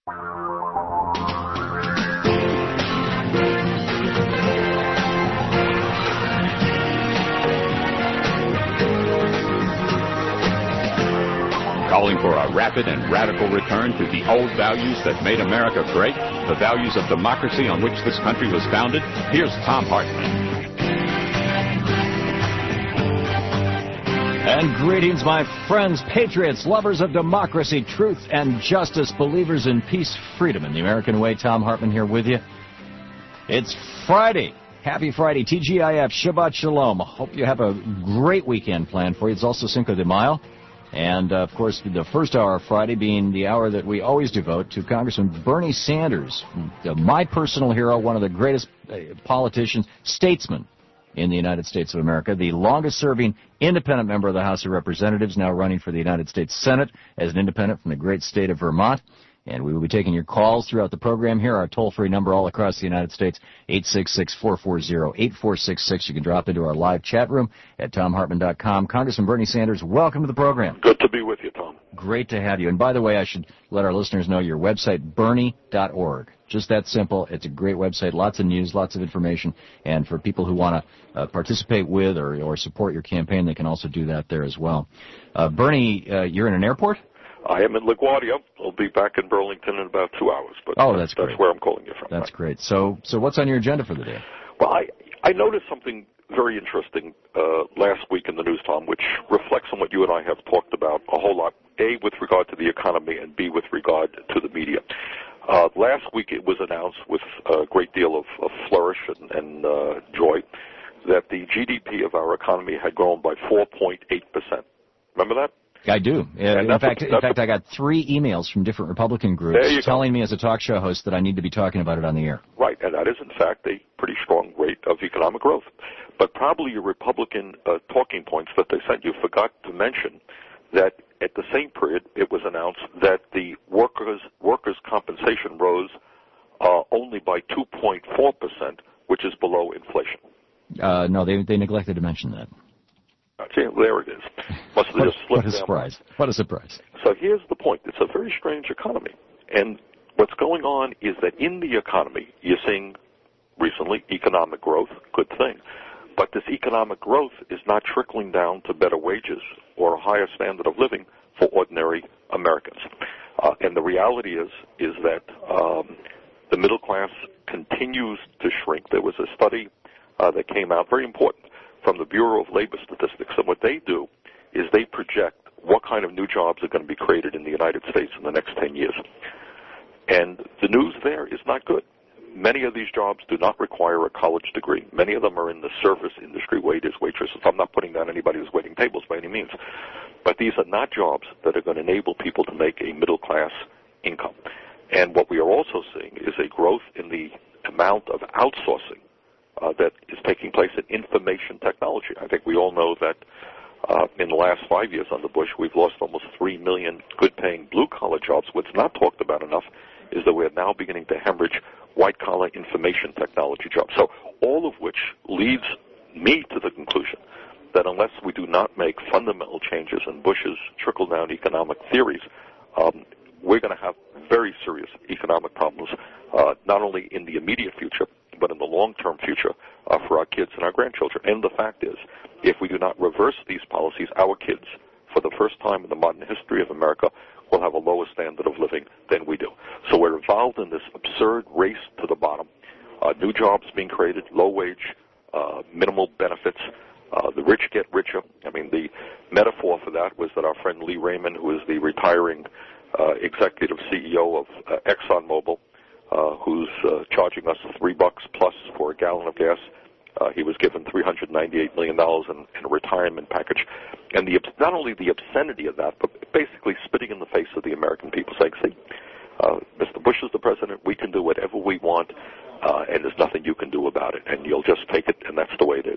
Calling for a rapid and radical return to the old values that made America great, the values of democracy on which this country was founded, here's Thom Hartmann. And greetings, my friends, patriots, lovers of democracy, truth, and justice, believers in peace, freedom, and the American way. Thom Hartmann here with you. It's Friday. Happy Friday. TGIF, Shabbat Shalom. Hope you have a great weekend planned for you. It's also Cinco de Mayo. And, of course, the first hour of Friday being the hour that we always devote to Congressman Bernie Sanders, my personal hero, one of the greatest politicians, statesmen in the United States of America, the longest-serving independent member of the House of Representatives, now running for the United States Senate as an independent from the great state of Vermont. And we will be taking your calls throughout the program here. Our toll-free number all across the United States, 866-440-8466. You can drop into our live chat room at ThomHartmann.com. Congressman Bernie Sanders, welcome to the program. Good to be with you, Tom. Great to have you. And by the way, I should let our listeners know your website, Bernie.org. Just that simple. It's a great website, lots of news, lots of information. And for people who want to participate with or support your campaign, they can also do that there as well. Bernie, you're in an airport? I am in LaGuardia. I'll be back in Burlington in about 2 hours. But that's great. That's where I'm calling you from. That's great. So what's on your agenda for the day? Well, I noticed something very interesting last week in the news, Tom, which reflects on what you and I have talked about a whole lot, A, with regard to the economy, and B, with regard to the media. Last week it was announced with a great deal of flourish and joy that the GDP of our economy had grown by 4.8%. Remember that? I do. In fact, I got 3 emails from different Republican groups telling me as a talk show host that I need to be talking about it on the air. Right, and that is, in fact, a pretty strong rate of economic growth. But probably your Republican talking points that they sent you forgot to mention that at the same period it was announced that the workers' compensation rose only by 2.4%, which is below inflation. No, they neglected to mention that. See, there it is. Must have just slipped What a surprise. What a surprise. So here's the point. It's a very strange economy. And what's going on is that in the economy, you're seeing recently economic growth, good thing. But this economic growth is not trickling down to better wages or a higher standard of living for ordinary Americans. And the reality is that the middle class continues to shrink. There was a study that came out, very important, from the Bureau of Labor Statistics, and what they do is they project what kind of new jobs are going to be created in the United States in the next 10 years. And the news there is not good. Many of these jobs do not require a college degree. Many of them are in the service industry, waiters, waitresses. I'm not putting down anybody who's waiting tables by any means. But these are not jobs that are going to enable people to make a middle-class income. And what we are also seeing is a growth in the amount of outsourcing that is taking place in information technology. I think we all know that in the last 5 years under Bush, we've lost almost 3 million good-paying blue-collar jobs. What's not talked about enough is that we're now beginning to hemorrhage white-collar information technology jobs. So all of which leads me to the conclusion that unless we do not make fundamental changes in Bush's trickle-down economic theories, we're going to have very serious economic problems, not only in the immediate future, but in the long-term future for our kids and our grandchildren. And the fact is, if we do not reverse these policies, our kids, for the first time in the modern history of America, will have a lower standard of living than we do. So we're involved in this absurd race to the bottom, new jobs being created, low wage, minimal benefits, the rich get richer. I mean, the metaphor for that was that our friend Lee Raymond, who is the retiring executive CEO of ExxonMobil, who's charging us $3 plus for a gallon of gas. He was given $398 million in a retirement package. And not only the obscenity of that, but basically spitting in the face of the American people, saying, see, Mr. Bush is the president, we can do whatever we want, and there's nothing you can do about it, and you'll just take it, and that's the way it is.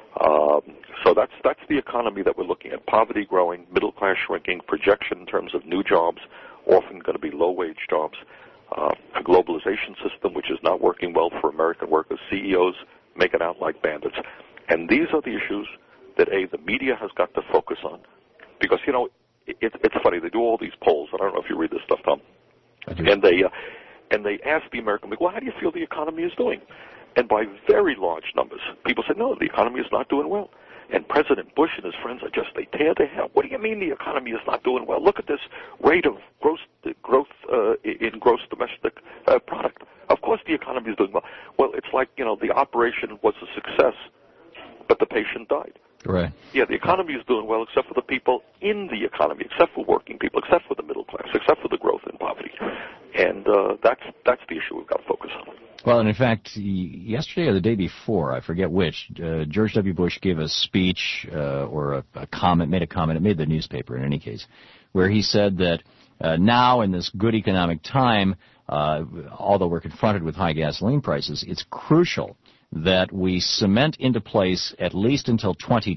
So that's the economy that we're looking at. Poverty growing, middle class shrinking, projection in terms of new jobs, often going to be low-wage jobs, a globalization system which is not working well for American workers, CEOs making out like bandits. And these are the issues that, the media has got to focus on. Because, it's funny, they do all these polls, and I don't know if you read this stuff, Tom, And they ask the American people, well, how do you feel the economy is doing? And by very large numbers, people say, no, the economy is not doing well. And President Bush and his friends they tear their hair. What do you mean the economy is not doing well? Look at this rate of growth in gross domestic product. Of course the economy is doing well. Well, it's like, the operation was a success, but the patient died. Right. Yeah, the economy is doing well except for the people in the economy, except for working people, except for the middle class, except for the growth in poverty. And that's the issue we've got to focus on. Well, and in fact, yesterday or the day before, I forget which, George W. Bush gave a speech or a comment, made a comment, it made the newspaper in any case, where he said that now in this good economic time, although we're confronted with high gasoline prices, it's crucial that we cement into place, at least until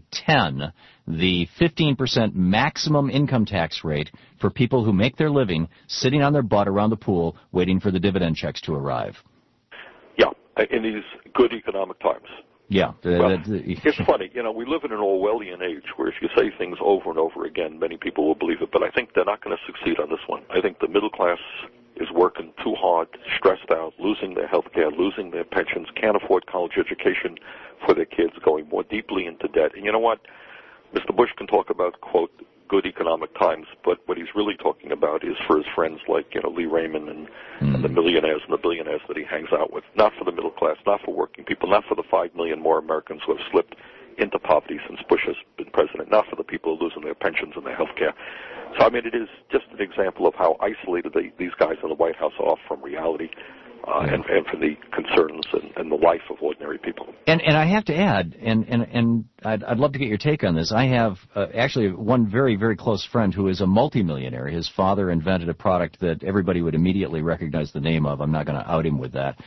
2010, the 15% maximum income tax rate for people who make their living sitting on their butt around the pool waiting for the dividend checks to arrive. Yeah, in these good economic times. Yeah. It's funny, we live in an Orwellian age where if you say things over and over again, many people will believe it, but I think they're not going to succeed on this one. I think the middle class is working too hard, stressed out, losing their health care, losing their pensions, can't afford college education for their kids, going more deeply into debt. And you know what? Mr. Bush can talk about, quote, good economic times, but what he's really talking about is for his friends like, Lee Raymond and the millionaires and the billionaires that he hangs out with, not for the middle class, not for working people, not for the 5 million more Americans who have slipped into poverty since Bush has been president, not for the people who are losing their pensions and their health care. So, it is just an example of how isolated these guys in the White House are from reality and from the concerns and the life of ordinary people. And I have to add, and I'd love to get your take on this. I have actually one very, very close friend who is a multimillionaire. His father invented a product that everybody would immediately recognize the name of. I'm not going to out him with that.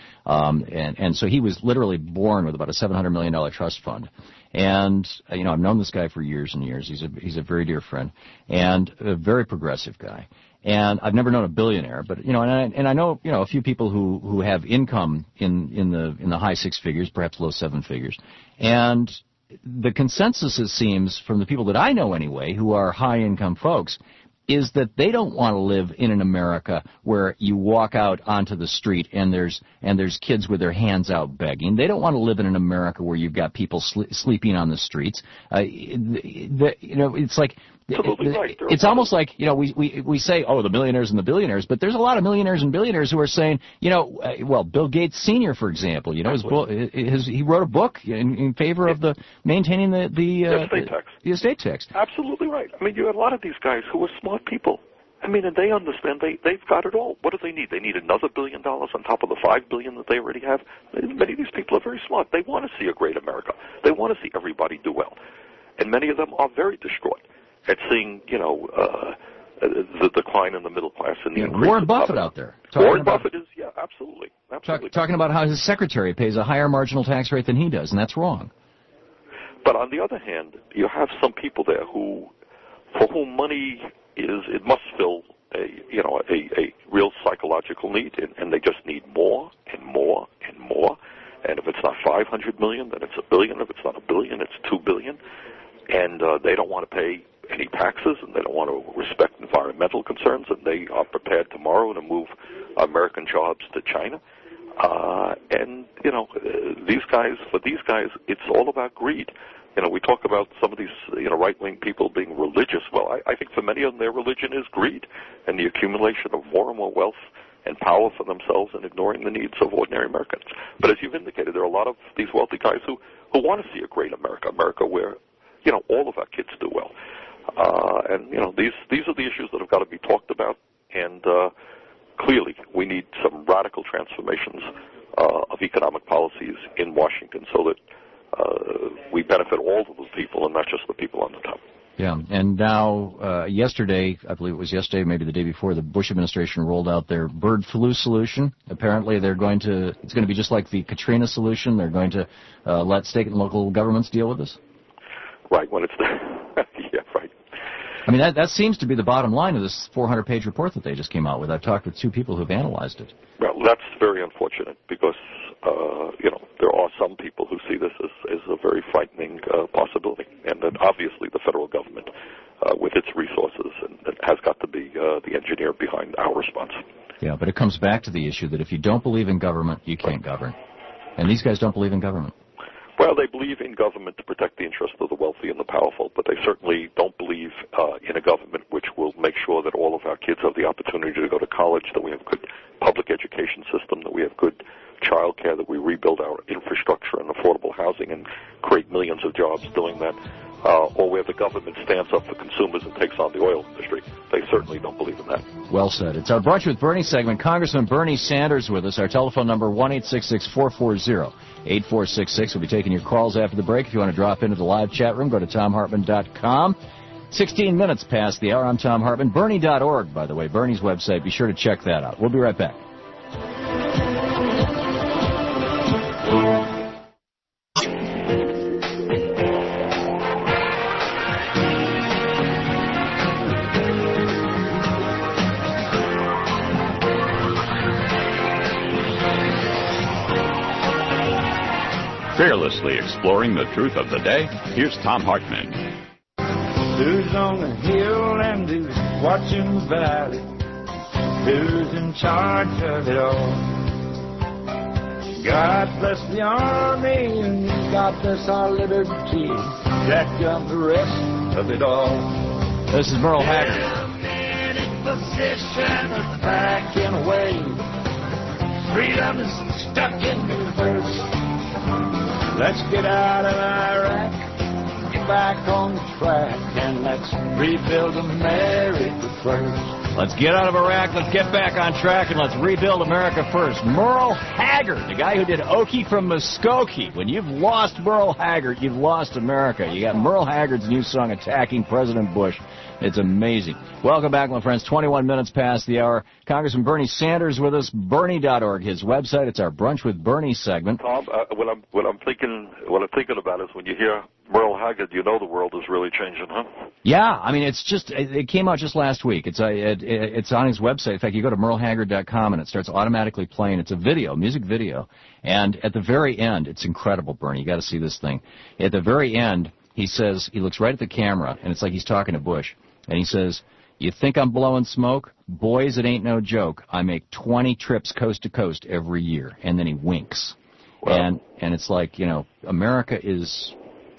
And so he was literally born with about a $700 million trust fund. And, I've known this guy for years and years. He's a very dear friend and a very progressive guy. And I've never known a billionaire, but, and I know, a few people who have income in the high six figures, perhaps low seven figures. And the consensus, it seems, from the people that I know anyway, who are high income folks, is that they don't want to live in an America where you walk out onto the street and there's kids with their hands out begging. They don't want to live in an America where you've got people sleeping on the streets. It's like Absolutely right. It's almost like, we say, oh, the millionaires and the billionaires, but there's a lot of millionaires and billionaires who are saying, Bill Gates Sr., for example, he wrote a book in favor of maintaining the estate tax. The estate tax. Absolutely right. You have a lot of these guys who are smart people. And they understand they've got it all. What do they need? They need another $1 billion on top of the $5 billion that they already have. Many of these people are very smart. They want to see a great America. They want to see everybody do well. And many of them are very distraught at seeing, the decline in the middle class and the increase. Warren Buffett out there. Warren Buffett is, absolutely. Talking about how his secretary pays a higher marginal tax rate than he does, and that's wrong. But on the other hand, you have some people there for whom money it must fill a real psychological need, and they just need more and more and more. And if it's not 500 million, then it's $1 billion. If it's not $1 billion, it's $2 billion. And they don't want to pay any taxes, and they don't want to respect environmental concerns, and they are prepared tomorrow to move American jobs to China. For these guys, it's all about greed. We talk about some of these, right-wing people being religious. Well, I think for many of them, their religion is greed and the accumulation of more and more wealth and power for themselves and ignoring the needs of ordinary Americans. But as you've indicated, there are a lot of these wealthy guys who want to see a great America where, all of our kids do well. These are the issues that have got to be talked about, and clearly we need some radical transformations of economic policies in Washington so that we benefit all of the people and not just the people on the top. Yeah, and now yesterday, I believe it was yesterday, maybe the day before, the Bush administration rolled out their bird flu solution. Apparently it's going to be just like the Katrina solution. They're going to let state and local governments deal with this. Right, when it's yeah, right. That seems to be the bottom line of this 400-page report that they just came out with. I've talked with two people who've analyzed it. Well, that's very unfortunate because, there are some people who see this as a very frightening possibility. And then obviously the federal government, with its resources, and has got to be the engineer behind our response. Yeah, but it comes back to the issue that if you don't believe in government, you can't govern. And these guys don't believe in government. Well, they believe in government to protect the interests of the wealthy and the powerful, but they certainly don't believe in a government which will make sure that all of our kids have the opportunity to go to college, that we have a good public education system, that we have good child care, that we rebuild our infrastructure and affordable housing and create millions of jobs doing that, or where the government stands up for consumers and takes on the oil industry. They certainly don't believe in that. Well said. It's our Brunch with Bernie segment. Congressman Bernie Sanders with us. Our telephone number, 1-866-440-8466. We'll be taking your calls after the break. If you want to drop into the live chat room, go to TomHartman.com. 16 minutes past the hour. I'm Thom Hartmann. Bernie.org, by the way, Bernie's website. Be sure to check that out. We'll be right back. Fearlessly exploring the truth of the day, here's Thom Hartmann. Who's on the hill and who's watching the valley? Who's in charge of it all? God bless the army and God bless our liberty. Jack got the rest of it all. This is Merle Haggard. In position of backing away. Freedom is stuck in reverse. Let's get out of Iraq, get back on track, and let's rebuild America first. Let's get out of Iraq, let's get back on track, and let's rebuild America first. Merle Haggard, the guy who did Okie from Muskogee. When you've lost Merle Haggard, you've lost America. You got Merle Haggard's new song, Attacking President Bush. It's amazing. Welcome back, my friends. 21 minutes past the hour. Congressman Bernie Sanders with us. Bernie.org, his website. It's our Brunch with Bernie segment. Tom, what I'm thinking about is when you hear Merle Haggard, you know the world is really changing, huh? Yeah, I mean, it came out just last week. It's on his website. In fact, you go to merlehaggard.com and it starts automatically playing. It's a video, music video. And at the very end, it's incredible, Bernie. You got to see this thing. At the very end, he says, he looks right at the camera, and it's like he's talking to Bush. And he says, "You think I'm blowing smoke? Boys, it ain't no joke. I make 20 trips coast to coast every year." And then he winks. Wow. And it's like, America is,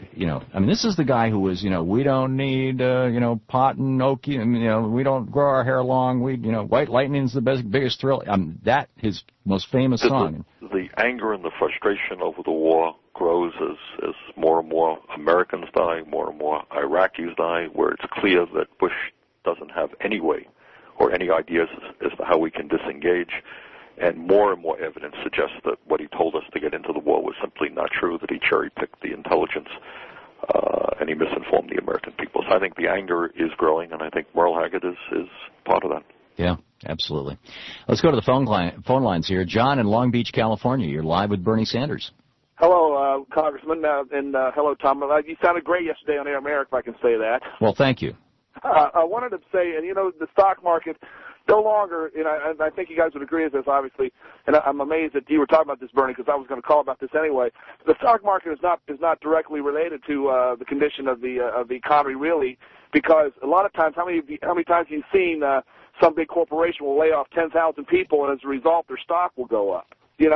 I mean, this is the guy who was, we don't need, pot and okie, and, we don't grow our hair long. White lightning's the biggest thrill. That his most famous song. The anger and the frustration over the war grows as more and more Americans die, more and more Iraqis die, where it's clear that Bush doesn't have any way or any ideas as to how we can disengage. And more evidence suggests that what he told us to get into the war was simply not true, that he cherry-picked the intelligence and he misinformed the American people. So I think the anger is growing, and I think Merle Haggard is part of that. Yeah, absolutely. Let's go to the phone lines here. John in Long Beach, California. You're live with Bernie Sanders. Hello, Congressman, and hello, Tom. You sounded great yesterday on Air America, if I can say that. Well, thank you. I wanted to say, and the stock market no longer, and I think you guys would agree with this, obviously, and I'm amazed that you were talking about this, Bernie, because I was going to call about this anyway. The stock market is not directly related to the condition of the economy, really, because a lot of times, how many times have you seen some big corporation will lay off 10,000 people, and as a result, their stock will go up? It's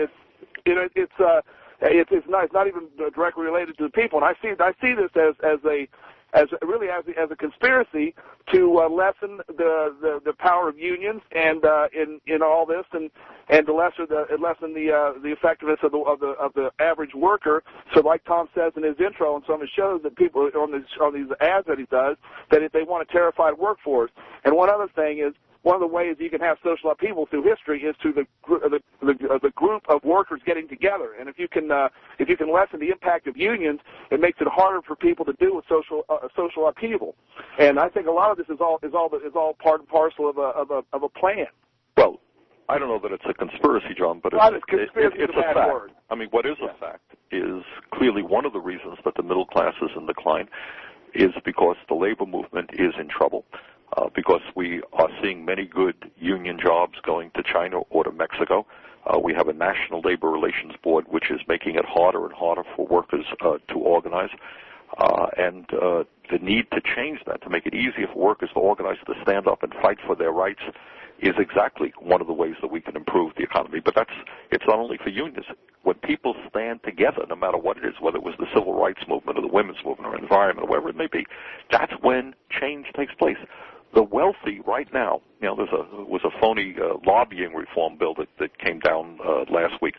not even directly related to the people, and I see this as a conspiracy to lessen the power of unions and in all this, and to lessen the effectiveness of the average worker. So, like Tom says in his intro on some of his shows, that people on these ads that he does, that if they want a terrified workforce. And one other thing is, one of the ways you can have social upheaval through history is through the group of workers getting together. And if you can lessen the impact of unions, it makes it harder for people to deal with social upheaval. And I think a lot of this is all part and parcel of a plan. Well, I don't know that it's a conspiracy, John, but it's a fact. Word. I mean, what is a fact is clearly one of the reasons that the middle class is in decline is because the labor movement is in trouble. Because we are seeing many good union jobs going to China or to Mexico. We have a National Labor Relations Board which is making it harder and harder for workers to organize. And the need to change that, to make it easier for workers to organize, to stand up and fight for their rights, is exactly one of the ways that we can improve the economy. But it's not only for unions. When people stand together, no matter what it is, whether it was the civil rights movement or the women's movement or environment or whatever it may be, that's when change takes place. The wealthy right now, there was a phony lobbying reform bill that came down last week.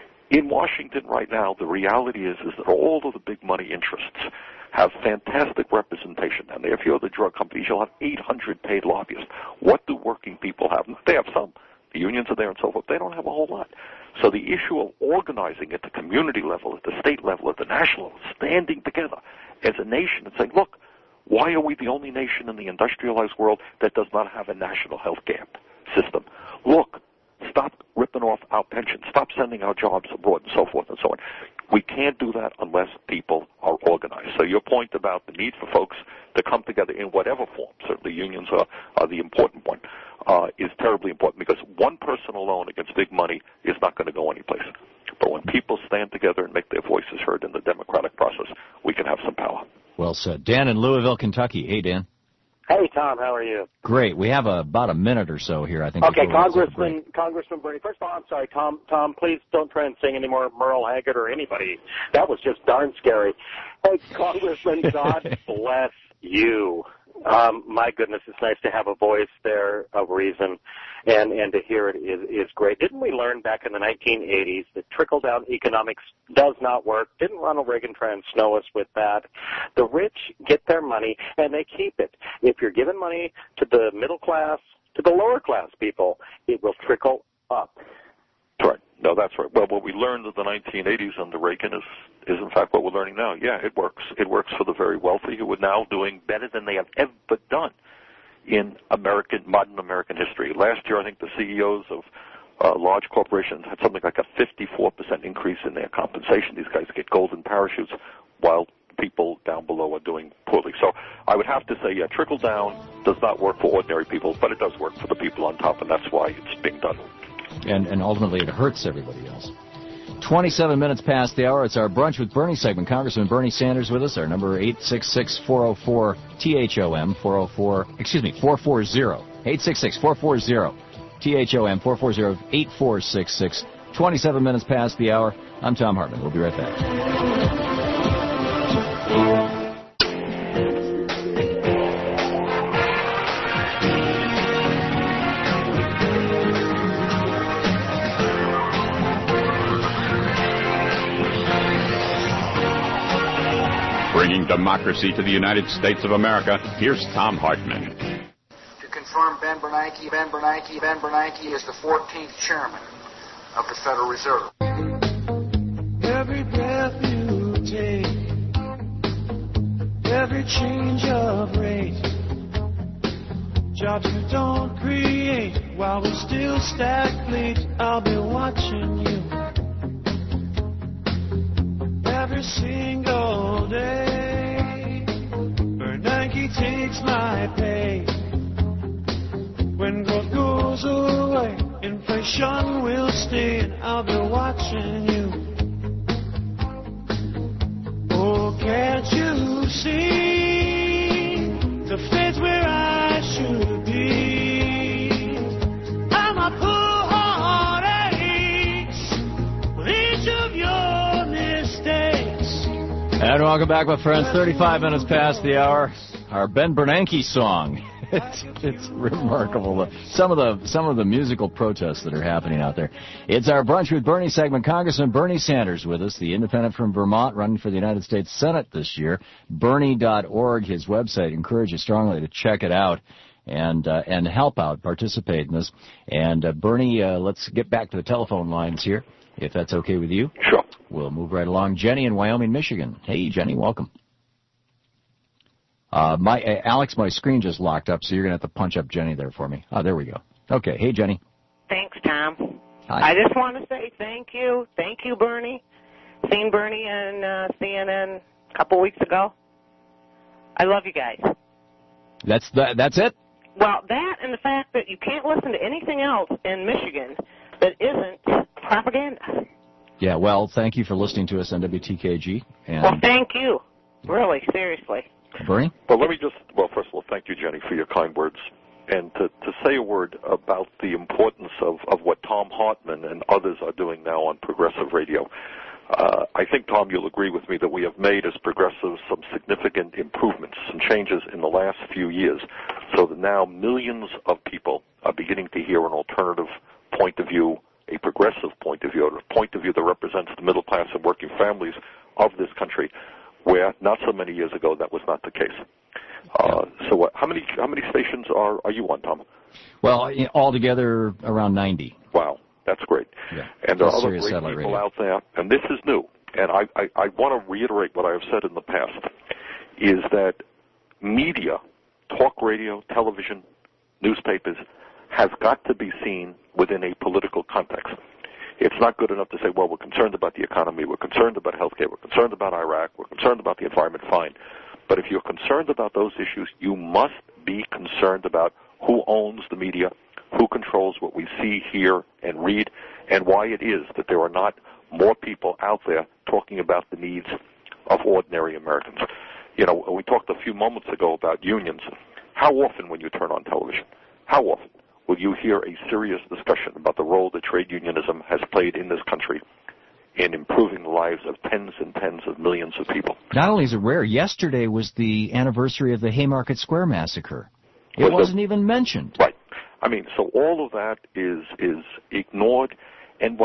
In Washington right now, the reality is that all of the big money interests have fantastic representation down there. If you're the drug companies, you'll have 800 paid lobbyists. What do working people have? They have some. The unions are there and so forth. They don't have a whole lot. So the issue of organizing at the community level, at the state level, at the national level, standing together as a nation and saying, look, why are we the only nation in the industrialized world that does not have a national health care system? Look, stop ripping off our pensions. Stop sending our jobs abroad and so forth and so on. We can't do that unless people are organized. So your point about the need for folks to come together in whatever form, certainly unions are the important one, is terribly important, because one person alone against big money is not going to go anyplace. But when people stand together and make their voices heard in the democratic process, we can have some power. Well said. Dan in Louisville, Kentucky. Hey, Dan. Hey, Tom, how are you? Great. We have about a minute or so here, I think. Okay, Congressman Bernie. First of all, I'm sorry, Tom, please don't try and sing any more Merle Haggard or anybody. That was just darn scary. Hey, Congressman, God bless you. My goodness, it's nice to have a voice there of reason, and to hear it is great. Didn't we learn back in the 1980s that trickle-down economics does not work? Didn't Ronald Reagan try and snow us with that? The rich get their money, and they keep it. If you're giving money to the middle class, to the lower class people, it will trickle up. Right. No, that's right. Well, what we learned in the 1980s under Reagan is in fact what we're learning now. Yeah, it works. It works for the very wealthy, who are now doing better than they have ever done in modern American history. Last year, I think the CEOs of large corporations had something like a 54% increase in their compensation. These guys get golden parachutes while people down below are doing poorly. So I would have to say, yeah, trickle down does not work for ordinary people, but it does work for the people on top, and that's why it's being done. And ultimately it hurts everybody else. 27 minutes past the hour. It's our Brunch with Bernie segment. Congressman Bernie Sanders with us. Our number 866-404-THOM, 440, 866-440-THOM, 440-8466. 27 minutes past the hour. I'm Tom Hartman. We'll be right back. Bringing democracy to the United States of America, here's Tom Hartman. To confirm Ben Bernanke is the 14th chairman of the Federal Reserve. Every breath you take, every change of rate, jobs you don't create while we still stagflate. I'll be watching you every single day. Bernanke takes my pay. When growth goes away, inflation will stay, and I'll be watching you. Oh, can't you see the fate where I should be? And my poor heart aches with each of your mistakes. And welcome back, my friends. 35 minutes past the hour. Our Ben Bernanke song. It's remarkable. Some of the musical protests that are happening out there. It's our Brunch with Bernie segment. Congressman Bernie Sanders with us, the independent from Vermont, running for the United States Senate this year. Bernie.org, his website. Encourage you strongly to check it out and help out, participate in this. And Bernie, let's get back to the telephone lines here, if that's okay with you. Sure. We'll move right along. Jenny in Wyoming, Michigan. Hey, Jenny, welcome. Alex, my screen just locked up, so you're going to have to punch up Jenny there for me. Oh, there we go. Okay. Hey, Jenny. Thanks, Tom. Hi. I just want to say thank you. Thank you, Bernie. Seen Bernie on CNN a couple weeks ago. I love you guys. That's it? Well, that and the fact that you can't listen to anything else in Michigan that isn't propaganda. Yeah, well, thank you for listening to us on WTKG. And well, thank you. Really, seriously. Bernie? Well, first of all, thank you, Jenny, for your kind words. and to say a word about the importance of what Thom Hartmann and others are doing now on progressive radio. I think, Tom, you'll agree with me that we have made as progressives some significant improvements, some changes in the last few years, so that now millions of people are beginning to hear an alternative point of view, a progressive point of view, a point of view that represents the middle class and working families of this country, where not so many years ago that was not the case. So how many stations are you on, Tom? Well, altogether around 90. Wow, that's great. Yeah. And there are other great Satellite people radio out there, and this is new. And I want to reiterate what I have said in the past, is that media, talk radio, television, newspapers, has got to be seen within a political context. It's not good enough to say, well, we're concerned about the economy, we're concerned about health care, we're concerned about Iraq, we're concerned about the environment, fine. But if you're concerned about those issues, you must be concerned about who owns the media, who controls what we see, hear, and read, and why it is that there are not more people out there talking about the needs of ordinary Americans. You know, we talked a few moments ago about unions. How often when you turn on television, how often will you hear a serious discussion about the role that trade unionism has played in this country in improving the lives of tens and tens of millions of people? Not only is it rare, yesterday was the anniversary of the Haymarket Square massacre. It wasn't even mentioned. Right. I mean, so all of that is ignored, and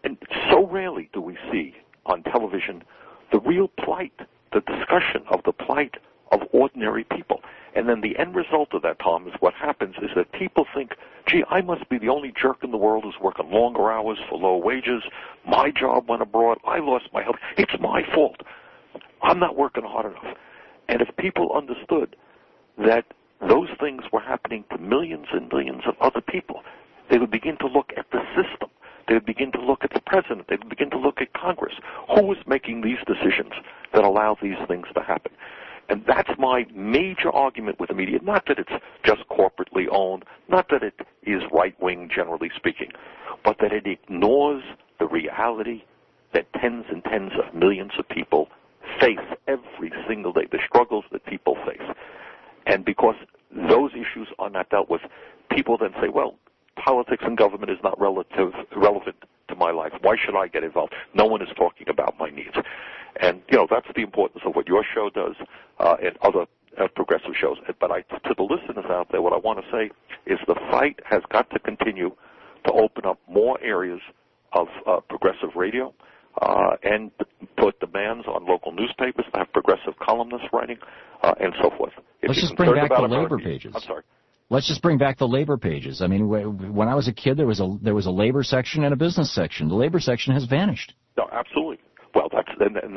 so rarely do we see on television the real plight, the discussion of the plight of ordinary people. And then the end result of that, Tom, is what happens is that people think, gee, I must be the only jerk in the world who's working longer hours for low wages. My job went abroad. I lost my health. It's my fault. I'm not working hard enough. And if people understood that those things were happening to millions and millions of other people, they would begin to look at the system. They would begin to look at the president. They would begin to look at Congress. Who is making these decisions that allow these things to happen? And that's my major argument with the media. Not that it's just corporately owned, not that it is right-wing, generally speaking, but that it ignores the reality that tens and tens of millions of people face every single day, the struggles that people face. And because those issues are not dealt with, people then say, well, politics and government is not relevant to my life. Why should I get involved? No one is talking about my needs. And, you know, that's the importance of what your show does and other progressive shows. But to the listeners out there, what I want to say is the fight has got to continue to open up more areas of progressive radio and put demands on local newspapers to have progressive columnists writing and so forth. Let's just bring back the labor pages. I'm sorry. Let's just bring back the labor pages. I mean, when I was a kid, there was a labor section and a business section. The labor section has vanished. No, absolutely. Well, that's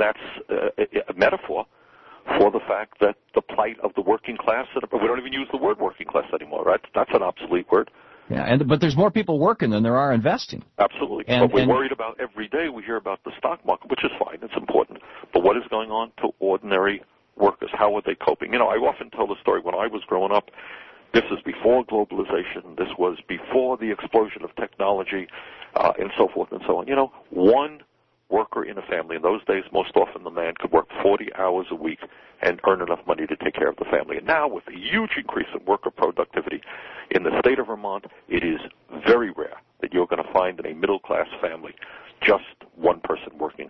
a metaphor for the fact that the plight of the working class, we don't even use the word working class anymore, right? That's an obsolete word. Yeah, but there's more people working than there are investing. Absolutely. But we're worried about every day. We hear about the stock market, which is fine. It's important. But what is going on to ordinary workers? How are they coping? You know, I often tell the story when I was growing up. This is before globalization. This was before the explosion of technology and so forth and so on. You know, one worker in a family. In those days, most often the man could work 40 hours a week and earn enough money to take care of the family. And now, with a huge increase in worker productivity in the state of Vermont, it is very rare that you're going to find in a middle-class family just one person working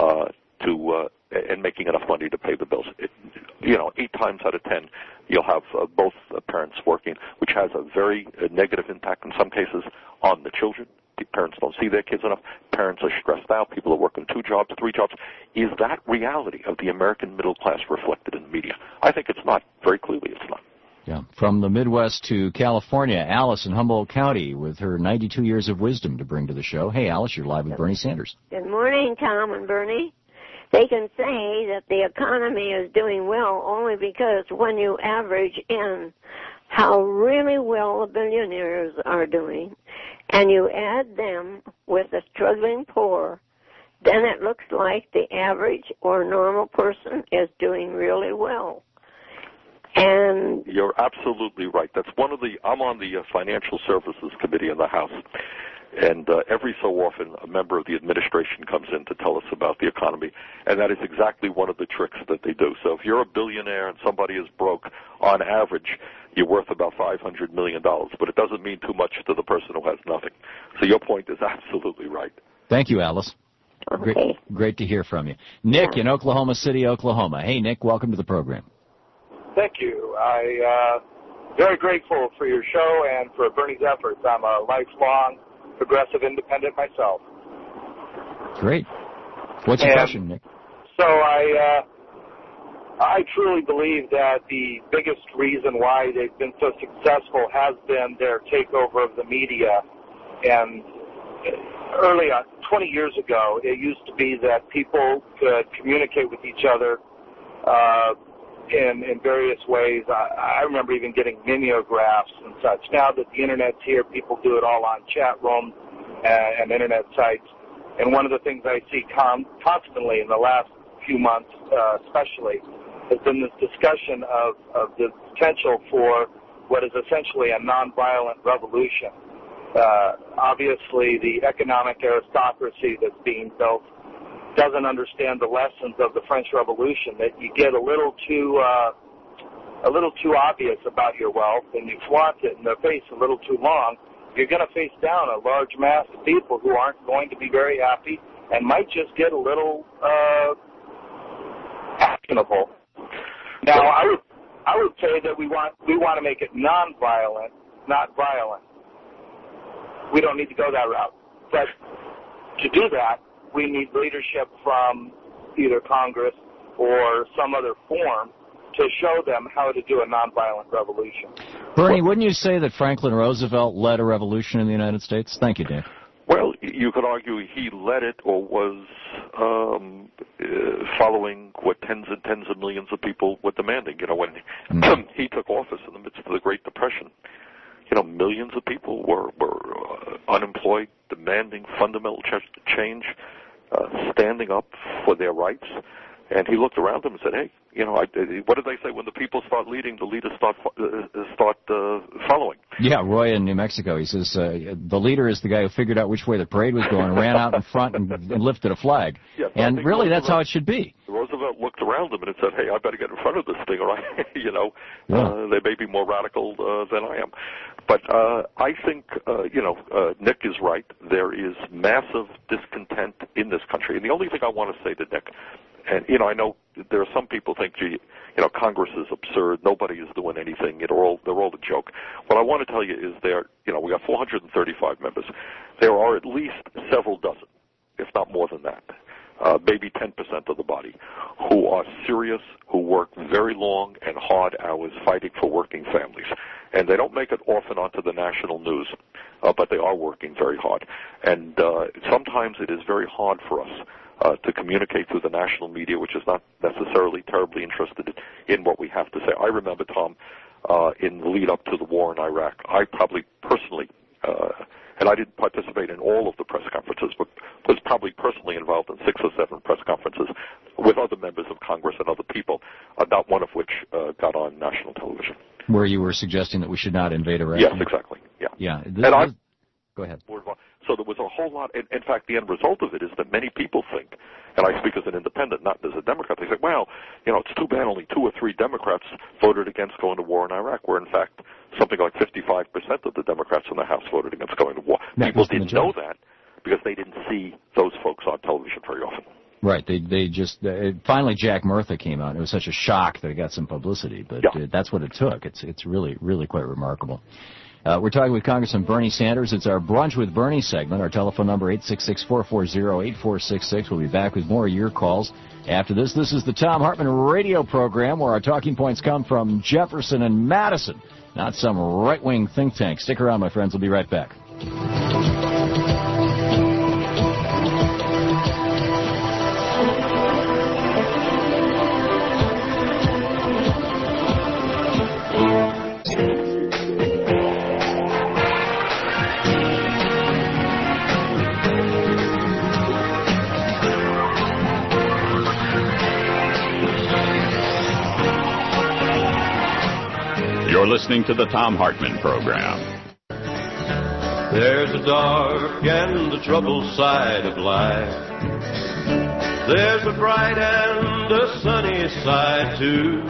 and making enough money to pay the bills. 8 times out of 10, you'll have both parents working, which has a very negative impact in some cases on the children. Parents don't see their kids enough. Parents are stressed out. People are working 2 jobs, 3 jobs. Is that reality of the American middle class reflected in the media? I think it's not. Very clearly it's not. Yeah. From the Midwest to California, Alice in Humboldt County with her 92 years of wisdom to bring to the show. Hey, Alice, you're live with Bernie Sanders. Good morning, Tom and Bernie. They can say that the economy is doing well only because when you average in how really well the billionaires are doing, and you add them with the struggling poor, then it looks like the average or normal person is doing really well. And you're absolutely right. That's one of I'm on the Financial Services Committee in the House. And every so often, a member of the administration comes in to tell us about the economy, and that is exactly one of the tricks that they do. So if you're a billionaire and somebody is broke, on average, you're worth about $500 million, but it doesn't mean too much to the person who has nothing. So your point is absolutely right. Thank you, Alice. Okay. Great to hear from you. Nick in Oklahoma City, Oklahoma. Hey, Nick, welcome to the program. Thank you. I'm very grateful for your show and for Bernie's efforts. I'm a lifelong progressive independent myself. Great. What's your question, Nick? So I truly believe that the biggest reason why they've been so successful has been their takeover of the media. And early on, 20 years ago, it used to be that people could communicate with each other in various ways. I remember even getting mimeographs and such. Now that the Internet's here, people do it all on chat rooms and Internet sites. And one of the things I see constantly in the last few months especially has been this discussion of the potential for what is essentially a nonviolent revolution. Obviously, the economic aristocracy that's being built doesn't understand the lessons of the French Revolution, that you get a little too obvious about your wealth and you flaunt it in their face a little too long, you're going to face down a large mass of people who aren't going to be very happy and might just get a little actionable. Now, I would say that we want to make it nonviolent, not violent. We don't need to go that route. But to do that, we need leadership from either Congress or some other form to show them how to do a nonviolent revolution. Bernie, wouldn't you say that Franklin Roosevelt led a revolution in the United States? Thank you, Dave. Well, you could argue he led it or was following what tens and tens of millions of people were demanding. You know, when he took office in the midst of the Great Depression, you know, millions of people were unemployed, demanding fundamental change, standing up for their rights. And he looked around them and said, hey, you know, what did they say? When the people start leading, the leaders start following. Yeah, Roy in New Mexico, he says, the leader is the guy who figured out which way the parade was going, ran out in front and lifted a flag. Yeah, and really, that's how it should be. Roosevelt looked around him and said, hey, I better get in front of this thing, or they may be more radical than I am. But I think, Nick is right. There is massive discontent in this country. And the only thing I want to say to Nick, and, you know, I know there are some people think, gee, you know, Congress is absurd. Nobody is doing anything. They're all a joke. What I want to tell you is we got 435 members. There are at least several dozen, if not more than that, maybe 10% of the body, who are serious, who work very long and hard hours fighting for working families. And they don't make it often onto the national news, but they are working very hard. And sometimes it is very hard for us to communicate through the national media, which is not necessarily terribly interested in what we have to say. I remember, Tom, in the lead up to the war in Iraq, I probably personally, and I didn't participate in all of the press conferences, but was probably personally involved in 6 or 7 press conferences with other members of Congress and other people, not one of which got on national television. Where you were suggesting that we should not invade Iraq? Yes, exactly. Yeah. Go ahead. So there was a whole lot. In fact, the end result of it is that many people think, and I speak as an independent, not as a Democrat, they say, well, you know, it's too bad only 2 or 3 Democrats voted against going to war in Iraq, where, in fact, something like 55% of the Democrats in the House voted against going to war. People didn't know that because they didn't see those folks on television very often. Right. They just finally Jack Murtha came out. It was such a shock that it got some publicity, but that's what it took. It's really, really quite remarkable. We're talking with Congressman Bernie Sanders. It's our Brunch with Bernie segment. Our telephone number, 866-440-8466. We'll be back with more of your calls after this. This is the Thom Hartmann radio program where our talking points come from Jefferson and Madison, not some right-wing think tank. Stick around, my friends. We'll be right back. You're listening to the Thom Hartmann Program. There's a dark and a troubled side of life. There's a bright and a sunny side too.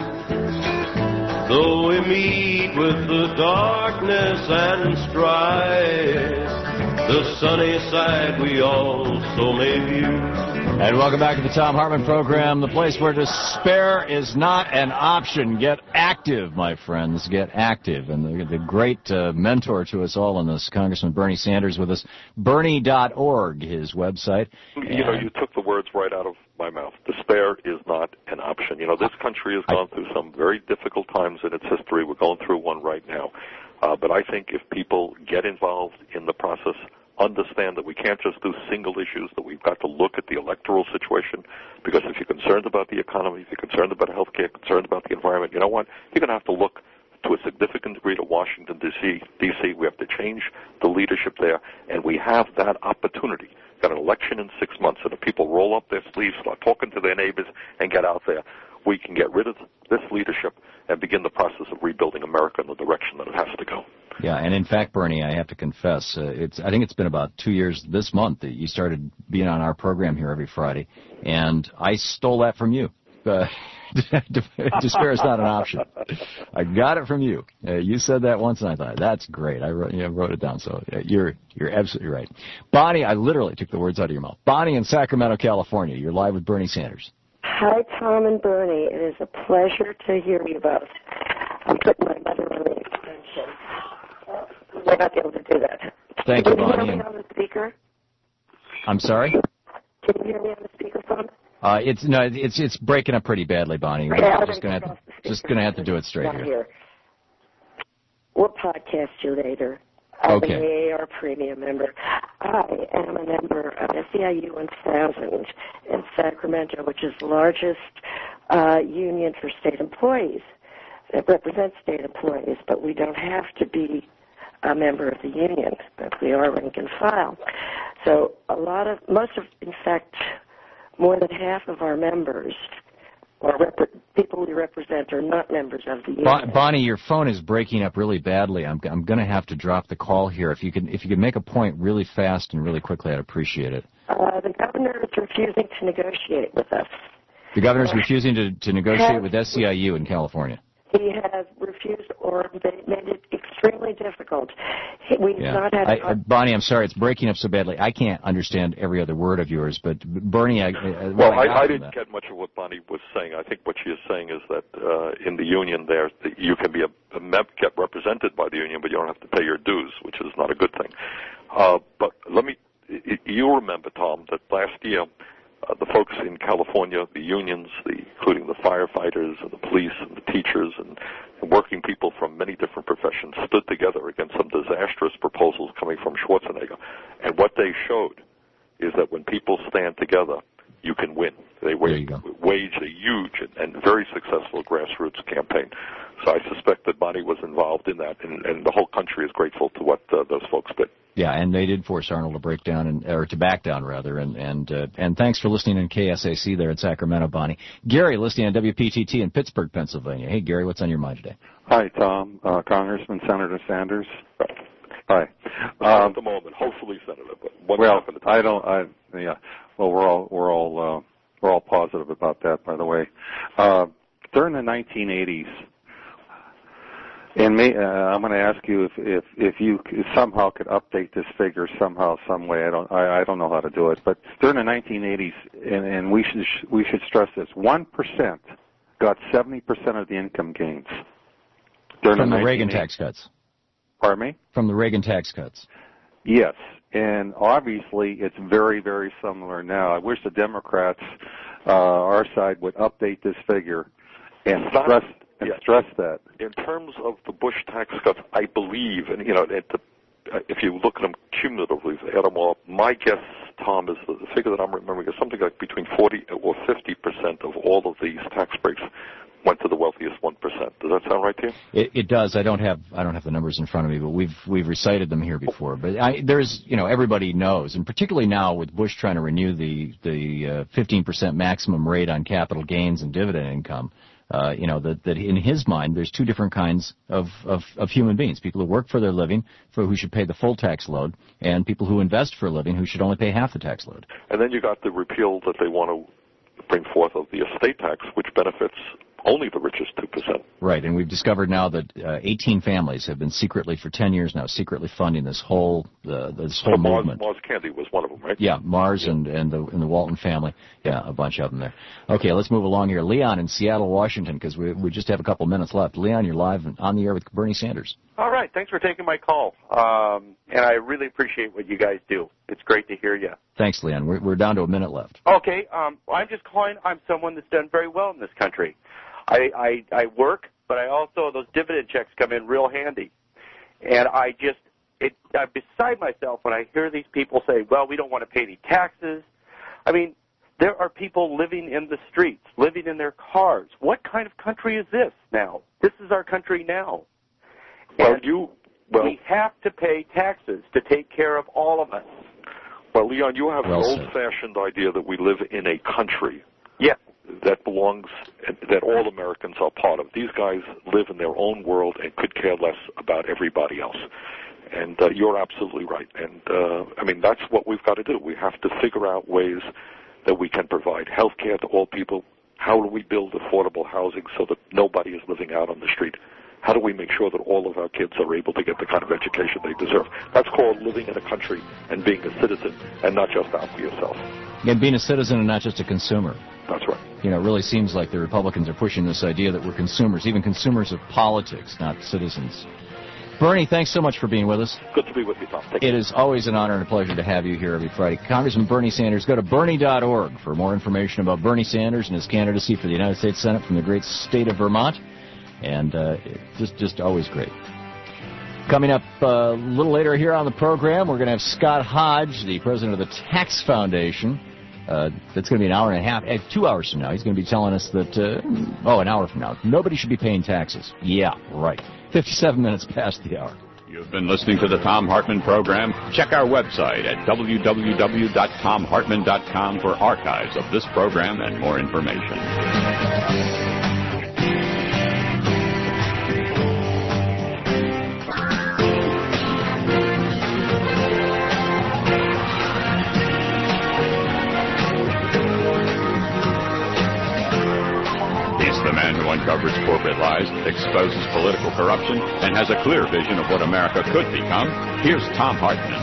Though we meet with the darkness and strife, the sunny side we also may view. And welcome back to the Thom Hartmann program, the place where despair is not an option. Get active, my friends. Get active. And the great mentor to us all in this, Congressman Bernie Sanders, with us. Bernie.org, his website. You know, you took the words right out of my mouth. Despair is not an option. You know, this country has gone through some very difficult times in its history. We're going through one right now. But I think if people get involved in the process, understand that we can't just do single issues, that we've got to look at the electoral situation, because if you're concerned about the economy, if you're concerned about health care, concerned about the environment, you know what? You're going to have to look to a significant degree to Washington, D.C. We have to change the leadership there, and we have that opportunity. Got an election in 6 months, and if people roll up their sleeves, start talking to their neighbors, and get out there, we can get rid of this leadership and begin the process of rebuilding America in the direction that it has to go. Yeah, and in fact, Bernie, I have to confess, I think it's been about 2 years this month that you started being on our program here every Friday, and I stole that from you. Despair is not an option. I got it from you. You said that once, and I thought, that's great. I wrote it down, so you're absolutely right. Bonnie, I literally took the words out of your mouth. Bonnie in Sacramento, California. You're live with Bernie Sanders. Hi, Tom and Bernie. It is a pleasure to hear you both. I'm putting my mother on the extension. We're not able to do that. Thank you, Bonnie. Can you hear me on the speaker? I'm sorry? Can you hear me on the speakerphone? It's breaking up pretty badly, Bonnie. We're just gonna have to do it straight here. We'll podcast you later. Okay. I'm an AAR premium member. I am a member of SEIU 1000 in Sacramento, which is the largest union for state employees. It represents state employees, but we don't have to be a member of the union, but we are rank and file. So in fact, more than half of our members, or people we represent, are not members of the union. Bonnie, your phone is breaking up really badly. I'm going to have to drop the call here. If you could make a point really fast and really quickly, I'd appreciate it. The governor is refusing to negotiate with us. The governor's refusing to negotiate with SEIU in California. He has refused or made it extremely difficult. We've not had... Bonnie, I'm sorry, it's breaking up so badly. I can't understand every other word of yours, but Bernie, I didn't get much of what Bonnie was saying. I think what she is saying is that in the union there, you can be get represented by the union, but you don't have to pay your dues, which is not a good thing. But you remember, Tom, that last year, the folks in California, the unions, including the firefighters and the police and the teachers and working people from many different professions, stood together against some disastrous proposals coming from Schwarzenegger. And what they showed is that when people stand together, you can win. They waged a huge and very successful grassroots campaign. So I suspect that Bonnie was involved in that, and the whole country is grateful to what those folks did. Yeah, and they did force Arnold to back down, rather. And thanks for listening in KSAC there in Sacramento, Bonnie. Gary, listening on WPTT in Pittsburgh, Pennsylvania. Hey, Gary, what's on your mind today? Hi, Tom, Congressman Senator Sanders. Hi. At the moment, hopefully, Senator. But we're all positive about that, by the way. During the 1980s. And I'm going to ask you if you somehow could update this figure somehow, some way. I don't know how to do it. But during the 1980s, and we should stress this: 1% got 70% of the income gains from the Reagan tax cuts. Pardon me? From the Reagan tax cuts. Yes, and obviously it's very, very similar now. I wish the Democrats, our side, would update this figure and stress that. In terms of the Bush tax cuts, I believe, and if you look at them cumulatively, add them all, my guess, Tom, is the figure that I'm remembering is something like between 40 or 50% of all of these tax breaks went to the wealthiest 1%. Does that sound right to you? It does. I don't have the numbers in front of me, but we've recited them here before. But everybody knows, and particularly now with Bush trying to renew the 15% maximum rate on capital gains and dividend income. that in his mind there's two different kinds of human beings: people who work for their living, who should pay the full tax load, and people who invest for a living who should only pay half the tax load. And then you got the repeal that they want to bring forth of the estate tax, which benefits only the richest 2%. Right, and we've discovered now that 18 families have been secretly, for 10 years now, secretly funding this whole movement. Mars Candy was one of them, right? Yeah, Mars and the Walton family. Yeah, a bunch of them there. Okay, let's move along here. Leon in Seattle, Washington, because we just have a couple minutes left. Leon, you're live on the air with Bernie Sanders. All right, thanks for taking my call, and I really appreciate what you guys do. It's great to hear you. Thanks, Leon. We're down to a minute left. Okay, I'm just calling. I'm someone that's done very well in this country. I work, but I also, those dividend checks come in real handy. And I'm beside myself when I hear these people say, well, we don't want to pay any taxes. I mean, there are people living in the streets, living in their cars. What kind of country is this now? This is our country now. And we have to pay taxes to take care of all of us. Well, Leon, you have an old-fashioned idea that we live in a country. Yes. That belongs, that all Americans are part of. These guys live in their own world and could care less about everybody else. And you're absolutely right. And, that's what we've got to do. We have to figure out ways that we can provide health care to all people. How do we build affordable housing so that nobody is living out on the street? How do we make sure that all of our kids are able to get the kind of education they deserve? That's called living in a country and being a citizen and not just out for yourself. And being a citizen and not just a consumer. That's right. It really seems like the Republicans are pushing this idea that we're consumers, even consumers of politics, not citizens. Bernie, thanks so much for being with us. Good to be with you, Tom. It is always an honor and a pleasure to have you here every Friday. Congressman Bernie Sanders, go to Bernie.org for more information about Bernie Sanders and his candidacy for the United States Senate from the great state of Vermont. And just always great. Coming up a little later here on the program, we're going to have Scott Hodge, the president of the Tax Foundation. That's going to be an hour and a half, 2 hours from now. He's going to be telling us that, an hour from now, nobody should be paying taxes. Yeah, right. 57 minutes past the hour. You've been listening to the Thom Hartmann program. Check our website at www.thomhartmann.com for archives of this program and more information. The man who uncovers corporate lies, exposes political corruption, and has a clear vision of what America could become. Here's Thom Hartmann.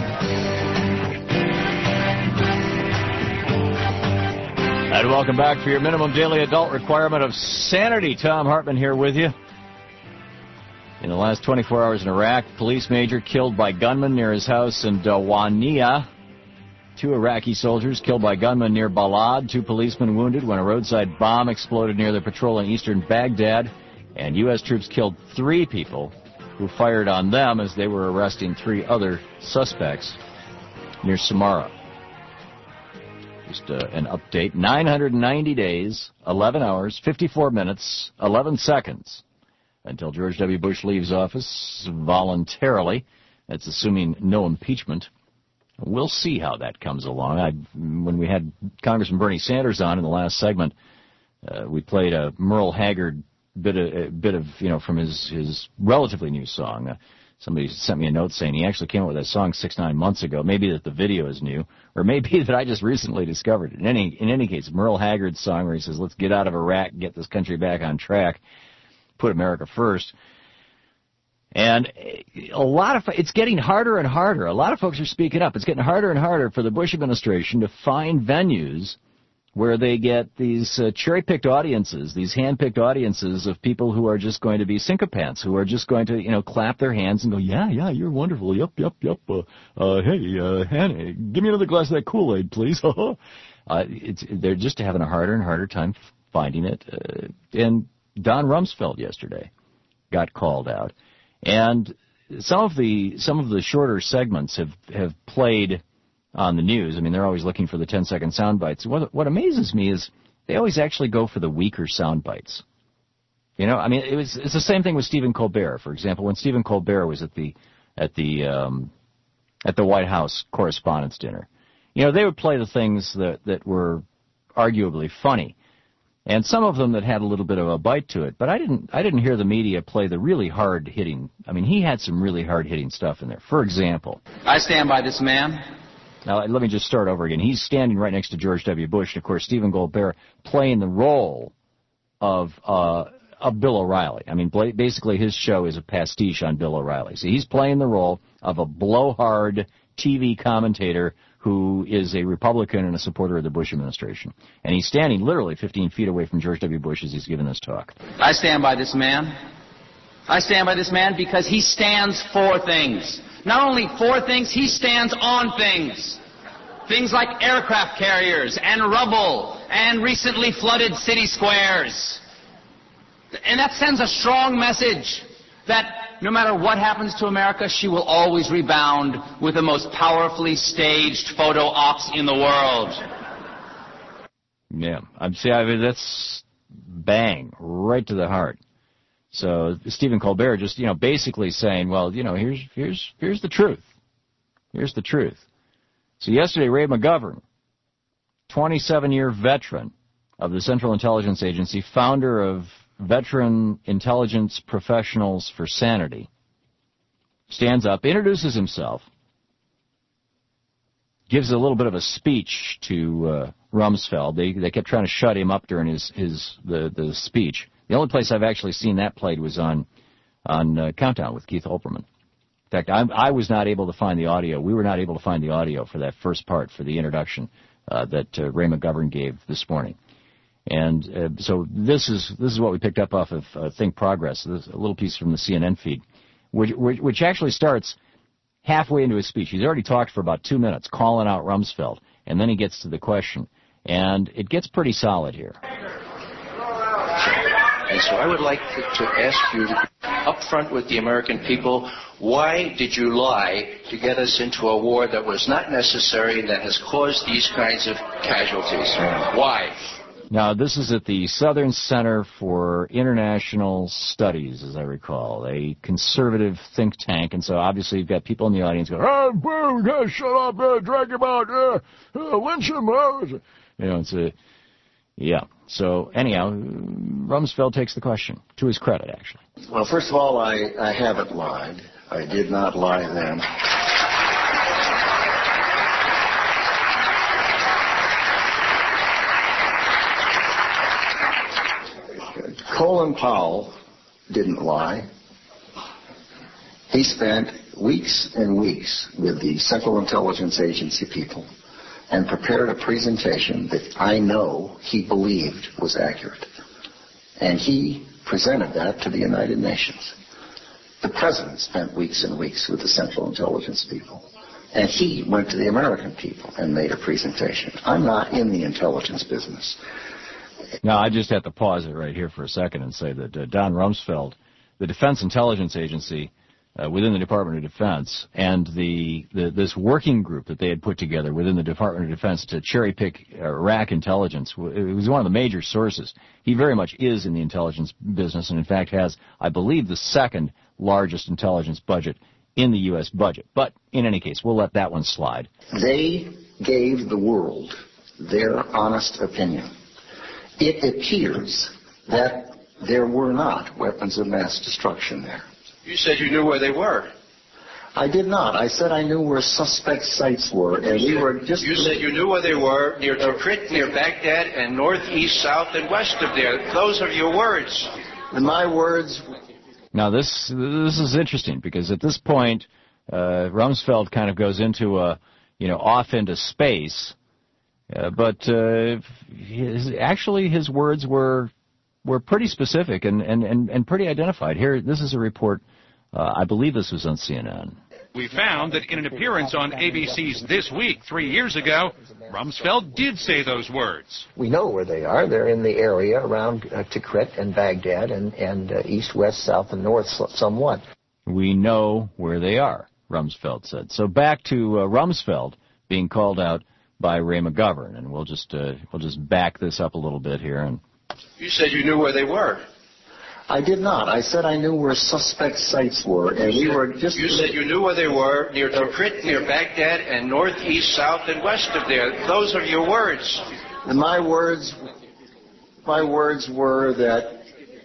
And welcome back for your minimum daily adult requirement of sanity. Thom Hartmann here with you. In the last 24 hours in Iraq, police major killed by gunmen near his house in Dawania. 2 Iraqi soldiers killed by gunmen near Balad. 2 policemen wounded when a roadside bomb exploded near their patrol in eastern Baghdad. And U.S. troops killed 3 people who fired on them as they were arresting 3 other suspects near Samarra. Just an update. 990 days, 11 hours, 54 minutes, 11 seconds until George W. Bush leaves office voluntarily. That's assuming no impeachment. We'll see how that comes along. When we had Congressman Bernie Sanders on in the last segment, we played a Merle Haggard bit of from his relatively new song. Somebody sent me a note saying he actually came up with that song 6-9 months ago. Maybe that the video is new, or maybe that I just recently discovered it. In any case, Merle Haggard's song where he says, "Let's get out of Iraq, get this country back on track, put America first." And it's getting harder and harder. A lot of folks are speaking up. It's getting harder and harder for the Bush administration to find venues where they get these cherry-picked audiences, these hand-picked audiences of people who are just going to be sycophants, who are just going to, clap their hands and go, yeah, you're wonderful, yep. Hey, Hannah, give me another glass of that Kool-Aid, please. They're just having a harder and harder time finding it. And Don Rumsfeld yesterday got called out. And some of the shorter segments have played on the news. I mean, they're always looking for the 10-second sound bites. What amazes me is they always actually go for the weaker sound bites. It's the same thing with Stephen Colbert, for example. When Stephen Colbert was at the White House Correspondents' Dinner, they would play the things that were arguably funny. and some of them that had a little bit of a bite to it. But I didn't hear the media play the really hard-hitting. I mean, he had some really hard-hitting stuff in there. For example, I stand by this man. Now, let me just start over again. He's standing right next to George W. Bush, and, of course, Stephen Colbert playing the role of Bill O'Reilly. I mean, basically his show is a pastiche on Bill O'Reilly. So he's playing the role of a blowhard TV commentator who is a Republican and a supporter of the Bush administration. And he's standing literally 15 feet away from George W. Bush as he's giving this talk. I stand by this man. I stand by this man because he stands for things. Not only for things, he stands on things. Things like aircraft carriers and rubble and recently flooded city squares. And that sends a strong message that no matter what happens to America, she will always rebound with the most powerfully staged photo ops in the world. Yeah, I mean, that's bang, right to the heart. So Stephen Colbert just, basically saying, well, here's the truth. Here's the truth. So yesterday, Ray McGovern, 27-year veteran of the Central Intelligence Agency, founder of Veteran Intelligence Professionals for Sanity, stands up, introduces himself, gives a little bit of a speech to Rumsfeld. They kept trying to shut him up during the speech. The only place I've actually seen that played was on Countdown with Keith Olbermann. In fact, I was not able to find the audio. We were not able to find the audio for that first part, for the introduction that Ray McGovern gave this morning. And so this is what we picked up off of Think Progress, a little piece from the CNN feed, which actually starts halfway into his speech. He's already talked for about 2 minutes, calling out Rumsfeld, and then he gets to the question. And it gets pretty solid here. And so I would like to ask you to be upfront with the American people. Why did you lie to get us into a war that was not necessary and that has caused these kinds of casualties? Why? Now, this is at the Southern Center for International Studies, as I recall, a conservative think tank. And so obviously you've got people in the audience going, oh, boy, we got to shut up, drag him out, lynch him. Yeah. So anyhow, Rumsfeld takes the question, to his credit, actually. Well, first of all, I haven't lied. I did not lie then. Colin Powell didn't lie. He spent weeks and weeks with the Central Intelligence Agency people and prepared a presentation that I know he believed was accurate. And he presented that to the United Nations. The President spent weeks and weeks with the Central Intelligence people. And he went to the American people and made a presentation. I'm not in the intelligence business. Now, I just have to pause it right here for a second and say that Don Rumsfeld, the Defense Intelligence Agency within the Department of Defense, and this working group that they had put together within the Department of Defense to cherry-pick Iraq intelligence, it was one of the major sources. He very much is in the intelligence business and, in fact, has, I believe, the second largest intelligence budget in the U.S. budget. But, in any case, we'll let that one slide. They gave the world their honest opinion. It appears that there were not weapons of mass destruction there. You said you knew where they were. I did not. I said I knew where suspect sites were, and we were just... You said you knew where they were, near Tikrit, near Baghdad, and north, east, south, and west of there. Those are your words. And my words... Now, this is interesting, because at this point, Rumsfeld kind of goes into off into space, but his words were pretty specific and pretty identified. Here, this is a report, I believe this was on CNN. We found that in an appearance on ABC's This Week 3 years ago, Rumsfeld did say those words. We know where they are. They're in the area around Tikrit and Baghdad and east, west, south, and north somewhat. We know where they are, Rumsfeld said. So back to Rumsfeld being called out by Ray McGovern, and we'll just back this up a little bit here. And you said you knew where they were. I did not. I said I knew where suspect sites were, and we were just... You said you knew where they were, near Tikrit, near Baghdad, and north, east, south, and west of there. Those are your words. And my words My words were that.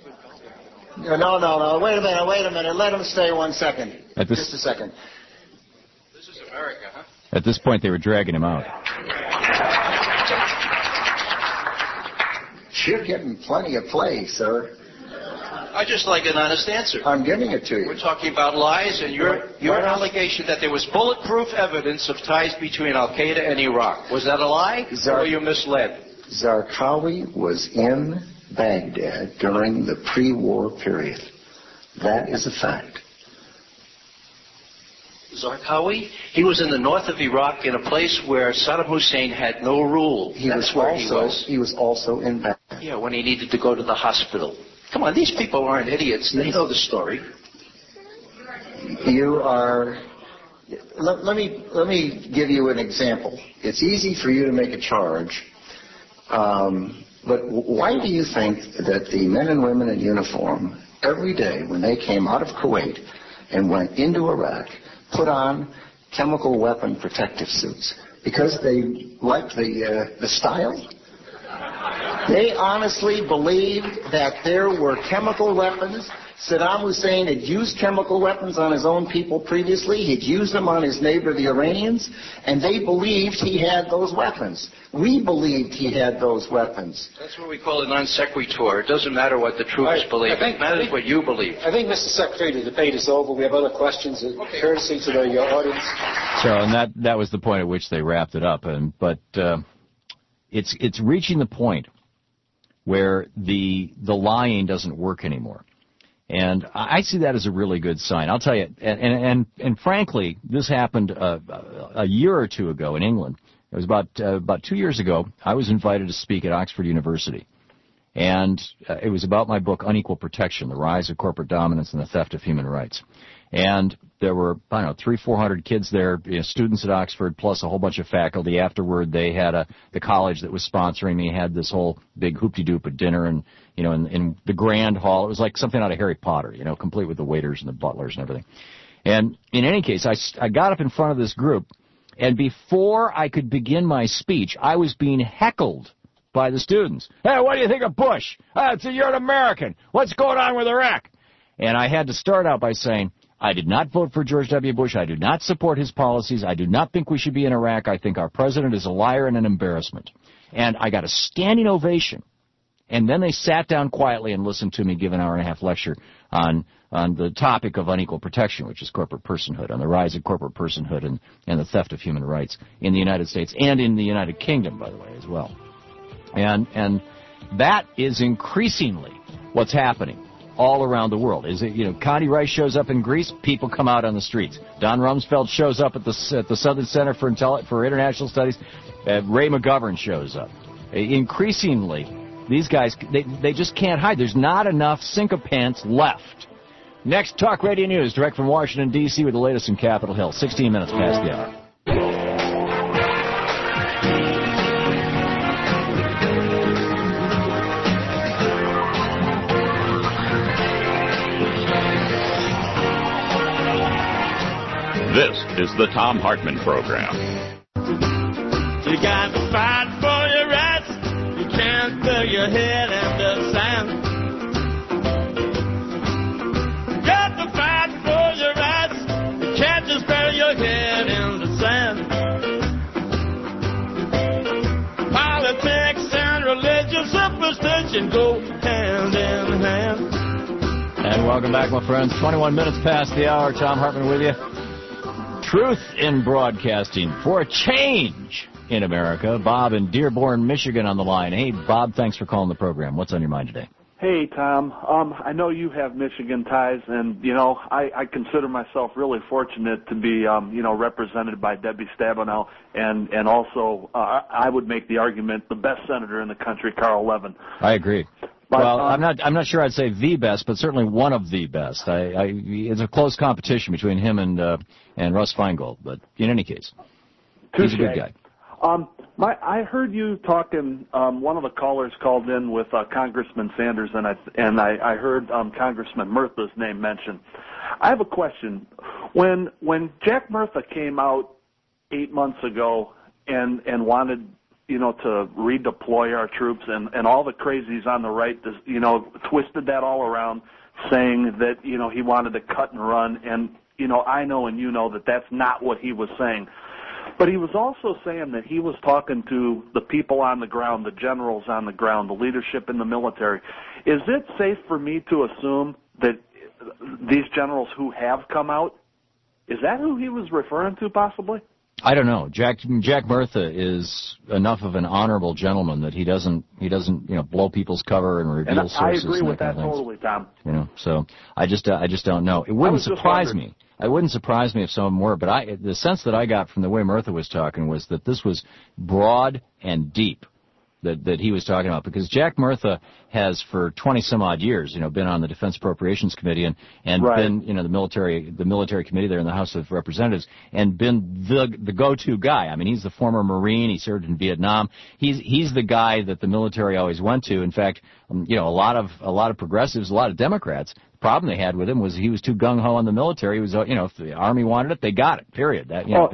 No. Wait a minute. Let him stay 1 second. Just a second. This is America, huh? At this point, they were dragging him out. You're getting plenty of play, sir. I just like an honest answer. I'm giving it to you. We're talking about lies, and your allegation that there was bulletproof evidence of ties between Al-Qaeda and Iraq. Was that a lie, or were you misled? Zarqawi was in Baghdad during the pre-war period. That is a fact. Zarqawi? He was in the north of Iraq in a place where Saddam Hussein had no rule. He was also in Baghdad. Yeah, when he needed to go to the hospital. Come on, these people aren't idiots. They know the story. You are... Let me give you an example. It's easy for you to make a charge, but why do you think that the men and women in uniform, every day when they came out of Kuwait and went into Iraq, put on chemical weapon protective suits? Because they liked the style? They honestly believed that there were chemical weapons. Saddam Hussein had used chemical weapons on his own people previously. He'd used them on his neighbor, the Iranians, and they believed he had those weapons. We believed he had those weapons. That's what we call a non sequitur. It doesn't matter what the troops believe. It matters what you believe. I think, Mr. Secretary, the debate is over. We have other questions. Courtesy to the audience. So, and that was the point at which they wrapped it up. But it's reaching the point where the lying doesn't work anymore. And I see that as a really good sign. I'll tell you, and frankly, this happened a year or two ago in England. It was about 2 years ago. I was invited to speak at Oxford University, and it was about my book, Unequal Protection, The Rise of Corporate Dominance and the Theft of Human Rights. And there were, 300-400 kids there, students at Oxford, plus a whole bunch of faculty. Afterward, they had the college that was sponsoring me had this whole big hoop-de-doop at dinner, and in the grand hall. It was like something out of Harry Potter, complete with the waiters and the butlers and everything. And in any case, I got up in front of this group, and before I could begin my speech, I was being heckled by the students. Hey, what do you think of Bush? You're an American. What's going on with Iraq? And I had to start out by saying, I did not vote for George W. Bush. I do not support his policies. I do not think we should be in Iraq. I think our president is a liar and an embarrassment. And I got a standing ovation. And then they sat down quietly and listened to me give an hour-and-a-half lecture on the topic of unequal protection, which is corporate personhood, on the rise of corporate personhood and the theft of human rights in the United States and in the United Kingdom, by the way, as well. And that is increasingly what's happening all around the world. Condi Rice shows up in Greece, people come out on the streets. Don Rumsfeld shows up at the Southern Center for International Studies. Ray McGovern shows up. Increasingly, these guys, they just can't hide. There's not enough sycophants left. Next, Talk Radio News, direct from Washington, D.C. with the latest in Capitol Hill. 16 minutes past the hour. This is the Thom Hartmann Program. You got to fight for your rights. You can't bury your head in the sand. You got to fight for your rights. You can't just bury your head in the sand. Politics and religious superstition go hand in hand. And welcome back, my friends. 21 minutes past the hour. Thom Hartmann with you. Truth in broadcasting for a change in America. Bob in Dearborn, Michigan on the line. Hey, Bob, thanks for calling the program. What's on your mind today? Hey, Tom. I know you have Michigan ties, and, I consider myself really fortunate to be, represented by Debbie Stabenow, and also I would make the argument the best senator in the country, Carl Levin. I agree. Well, I'm not sure I'd say the best, but certainly one of the best. It's a close competition between him and Russ Feingold, but in any case, he's a good guy. I heard you talking. One of the callers called in with Congressman Sanders, and I heard Congressman Murtha's name mentioned. I have a question. When Jack Murtha came out 8 months ago and wanted to redeploy our troops, and all the crazies on the right, twisted that all around, saying that, he wanted to cut and run, and, I know and that that's not what he was saying. But he was also saying that he was talking to the people on the ground, the generals on the ground, the leadership in the military. Is it safe for me to assume that these generals who have come out, is that who he was referring to possibly? I don't know. Jack Murtha is enough of an honorable gentleman that he doesn't blow people's cover and reveal sources. I agree with that kind of totally, Tom. So I just don't know. It wouldn't surprise me. It wouldn't surprise me if some of them were, but the sense that I got from the way Murtha was talking was that this was broad and deep that he was talking about, because Jack Murtha has for 20 some odd years, been on the Defense Appropriations Committee and right. been, the military committee there in the House of Representatives, and been the go-to guy. I mean, he's the former Marine. He served in Vietnam. He's the guy that the military always went to. In fact, a lot of progressives, a lot of Democrats, the problem they had with him was he was too gung-ho on the military. He was, if the Army wanted it, they got it, period.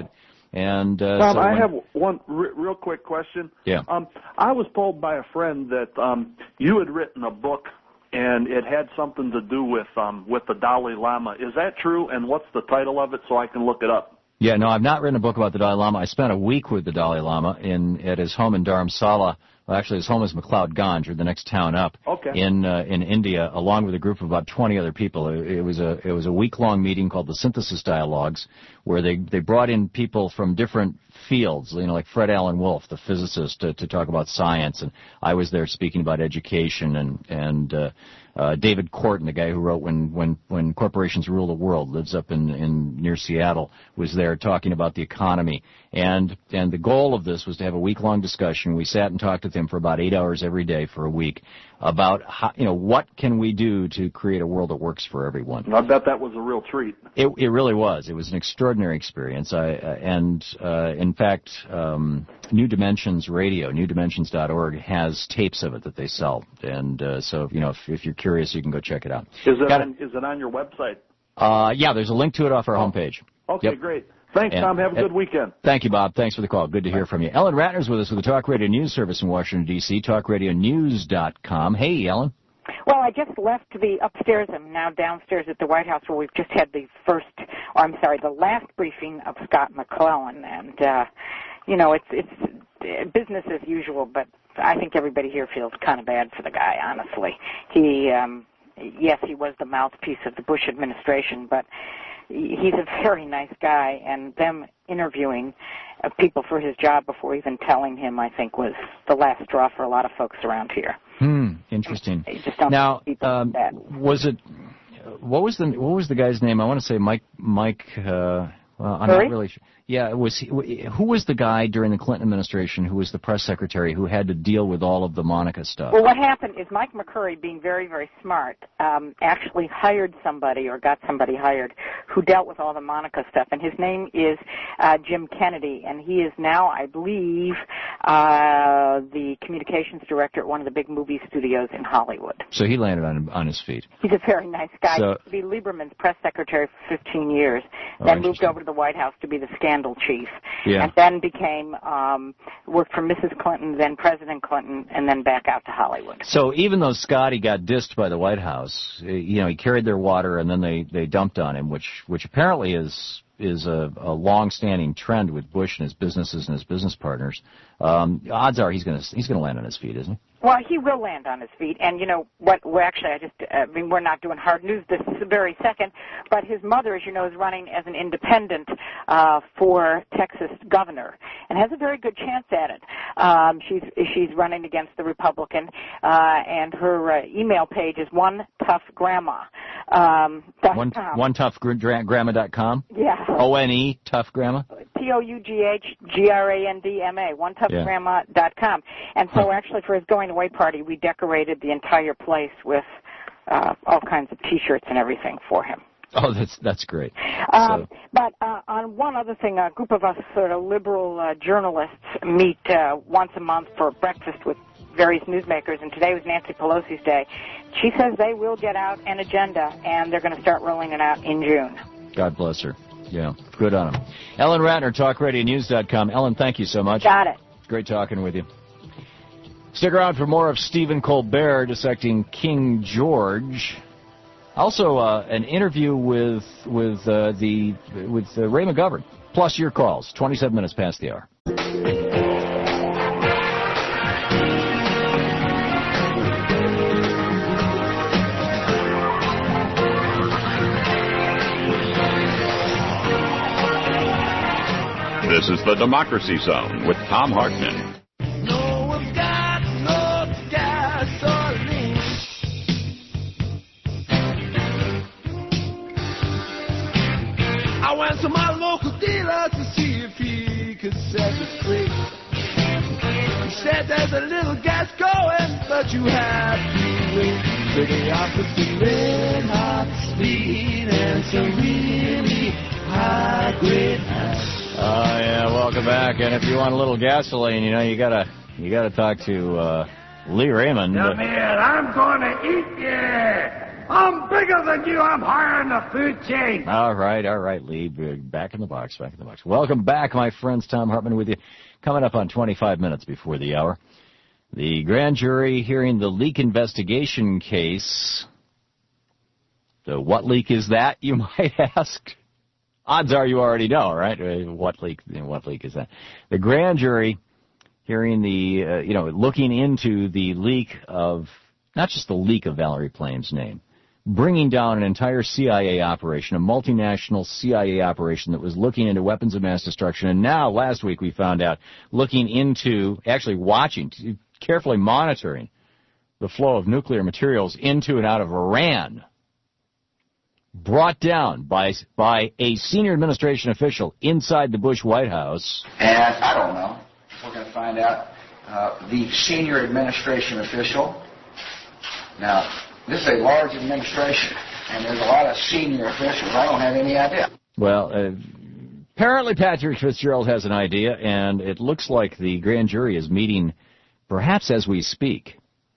And Tom, I have one real quick question. Yeah. I was told by a friend that you had written a book, and it had something to do with the Dalai Lama. Is that true? And what's the title of it so I can look it up? Yeah, no, I've not written a book about the Dalai Lama. I spent a week with the Dalai Lama at his home in Dharamsala. Well, actually, his home is McLeod-Ganj, or the next town up, in India, along with a group of about 20 other people. It was a week-long meeting called the Synthesis Dialogues, where they brought in people from different fields, like Fred Allen Wolf, the physicist, to talk about science, and I was there speaking about education, and David Korten, the guy who wrote When Corporations Rule the World, lives up in near Seattle, was there talking about the economy, and the goal of this was to have a week-long discussion. We sat and talked with him for about 8 hours every day for a week about how, what can we do to create a world that works for everyone. I bet that was a real treat. It really was. It was an extraordinary experience. In fact, New Dimensions Radio, newdimensions.org, has tapes of it that they sell, and so if you're curious, you can go check it out. Is it on your website? Yeah, there's a link to it off our homepage. Okay, great. Thanks, Tom. Have a good weekend. Thank you, Bob. Thanks for the call. Good to hear from you. Ellen Ratner's with us with the Talk Radio News Service in Washington, D.C., talkradionews.com. Hey, Ellen. Well, I just left the upstairs. I'm now downstairs at the White House, where we've just had the last briefing of Scott McClellan. And, it's business as usual, but I think everybody here feels kind of bad for the guy, honestly. Yes, he was the mouthpiece of the Bush administration, but he's a very nice guy, and them interviewing people for his job before even telling him, I think, was the last straw for a lot of folks around here. Interesting. Now, what was the guy's name? I want to say Mike. I'm not really sure. Yeah, who was the guy during the Clinton administration who was the press secretary who had to deal with all of the Monica stuff? Well, what happened is Mike McCurry, being very, very smart, actually hired somebody or got somebody hired who dealt with all the Monica stuff, and his name is Jim Kennedy, and he is now, I believe, the communications director at one of the big movie studios in Hollywood. So he landed on his feet. He's a very nice guy. So, he used to be Lieberman's press secretary for 15 years, then moved over to the White House to be the scandal chief, and then became, worked for Mrs. Clinton, then President Clinton, and then back out to Hollywood. So even though Scotty got dissed by the White House, he carried their water, and then they dumped on him, which apparently is a long-standing trend with Bush and his businesses and his business partners. Odds are he's going to land on his feet, isn't he? Well, he will land on his feet, and you know what? We're actually, we're not doing hard news this very second, but his mother, as you know, is running as an independent for Texas governor, and has a very good chance at it. She's running against the Republican, and her email page is OneToughGrandma. OneToughGrandma.com? Yeah. O-N-E, Tough Grandma? ToughGrandma, OneToughGrandma.com. And so actually for his going away party, we decorated the entire place with all kinds of T-shirts and everything for him. Oh, that's great. But on one other thing, a group of us sort of liberal journalists meet once a month for breakfast with various newsmakers, and today was Nancy Pelosi's day. She says they will get out an agenda, and they're going to start rolling it out in June. God bless her. Yeah, good on them. Ellen Ratner, TalkRadioNews.com. Ellen, thank you so much. Got it. Great talking with you. Stick around for more of Stephen Colbert dissecting King George. Also, an interview with Ray McGovern. Plus your calls. 27 minutes past the hour. This is the Democracy Zone with Thom Hartmann. No one's got no gasoline. I went to my local dealer to see if he could set me free. He said there's a little gas going, but you have to wait till the opposite red hot speed and some really high grade ice. Yeah, welcome back. And if you want a little gasoline, you gotta talk to Lee Raymond. Come here, I'm gonna eat you. I'm bigger than you. I'm higher in the food chain. All right, Lee. Back in the box. Welcome back, my friends. Thom Hartmann with you. Coming up on 25 minutes before the hour. The grand jury hearing the leak investigation case. So what leak is that, you might ask? Odds are you already know, right? What leak is that? The grand jury hearing the, looking into the leak of, not just the leak of Valerie Plame's name, bringing down an entire CIA operation, a multinational CIA operation that was looking into weapons of mass destruction. And now, last week, we found out, looking into, actually watching, carefully monitoring the flow of nuclear materials into and out of Iran. Brought down by a senior administration official inside the Bush White House. And I don't know. We're going to find out. The senior administration official. Now, this is a large administration, and there's a lot of senior officials. I don't have any idea. Well, apparently Patrick Fitzgerald has an idea, and it looks like the grand jury is meeting perhaps as we speak.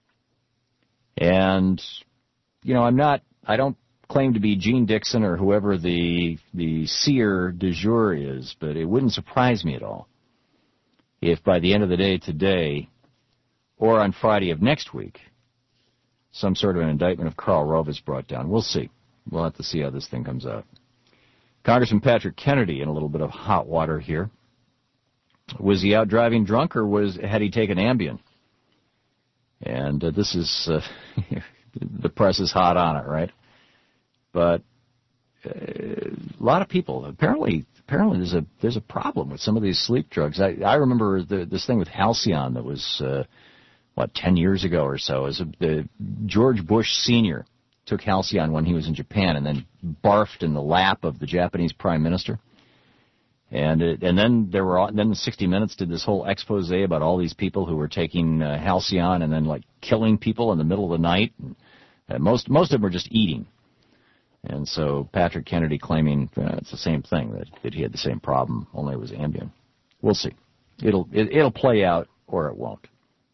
And, I don't claim to be Gene Dixon or whoever the seer du jour is, but it wouldn't surprise me at all if by the end of the day today or on Friday of next week some sort of an indictment of Karl Rove is brought down. We'll see. We'll have to see how this thing comes out. Congressman Patrick Kennedy in a little bit of hot water here. Was he out driving drunk or had he taken Ambien? And this is, the press is hot on it, right? But a lot of people, apparently there's a problem with some of these sleep drugs. I remember this thing with Halcyon that was, 10 years ago or so. George Bush Sr. took Halcyon when he was in Japan and then barfed in the lap of the Japanese Prime Minister. And then then 60 Minutes did this whole expose about all these people who were taking Halcyon and then killing people in the middle of the night. And most of them were just eating. And so Patrick Kennedy claiming it's the same thing, that he had the same problem, only it was Ambien. We'll see. It'll play out or it won't.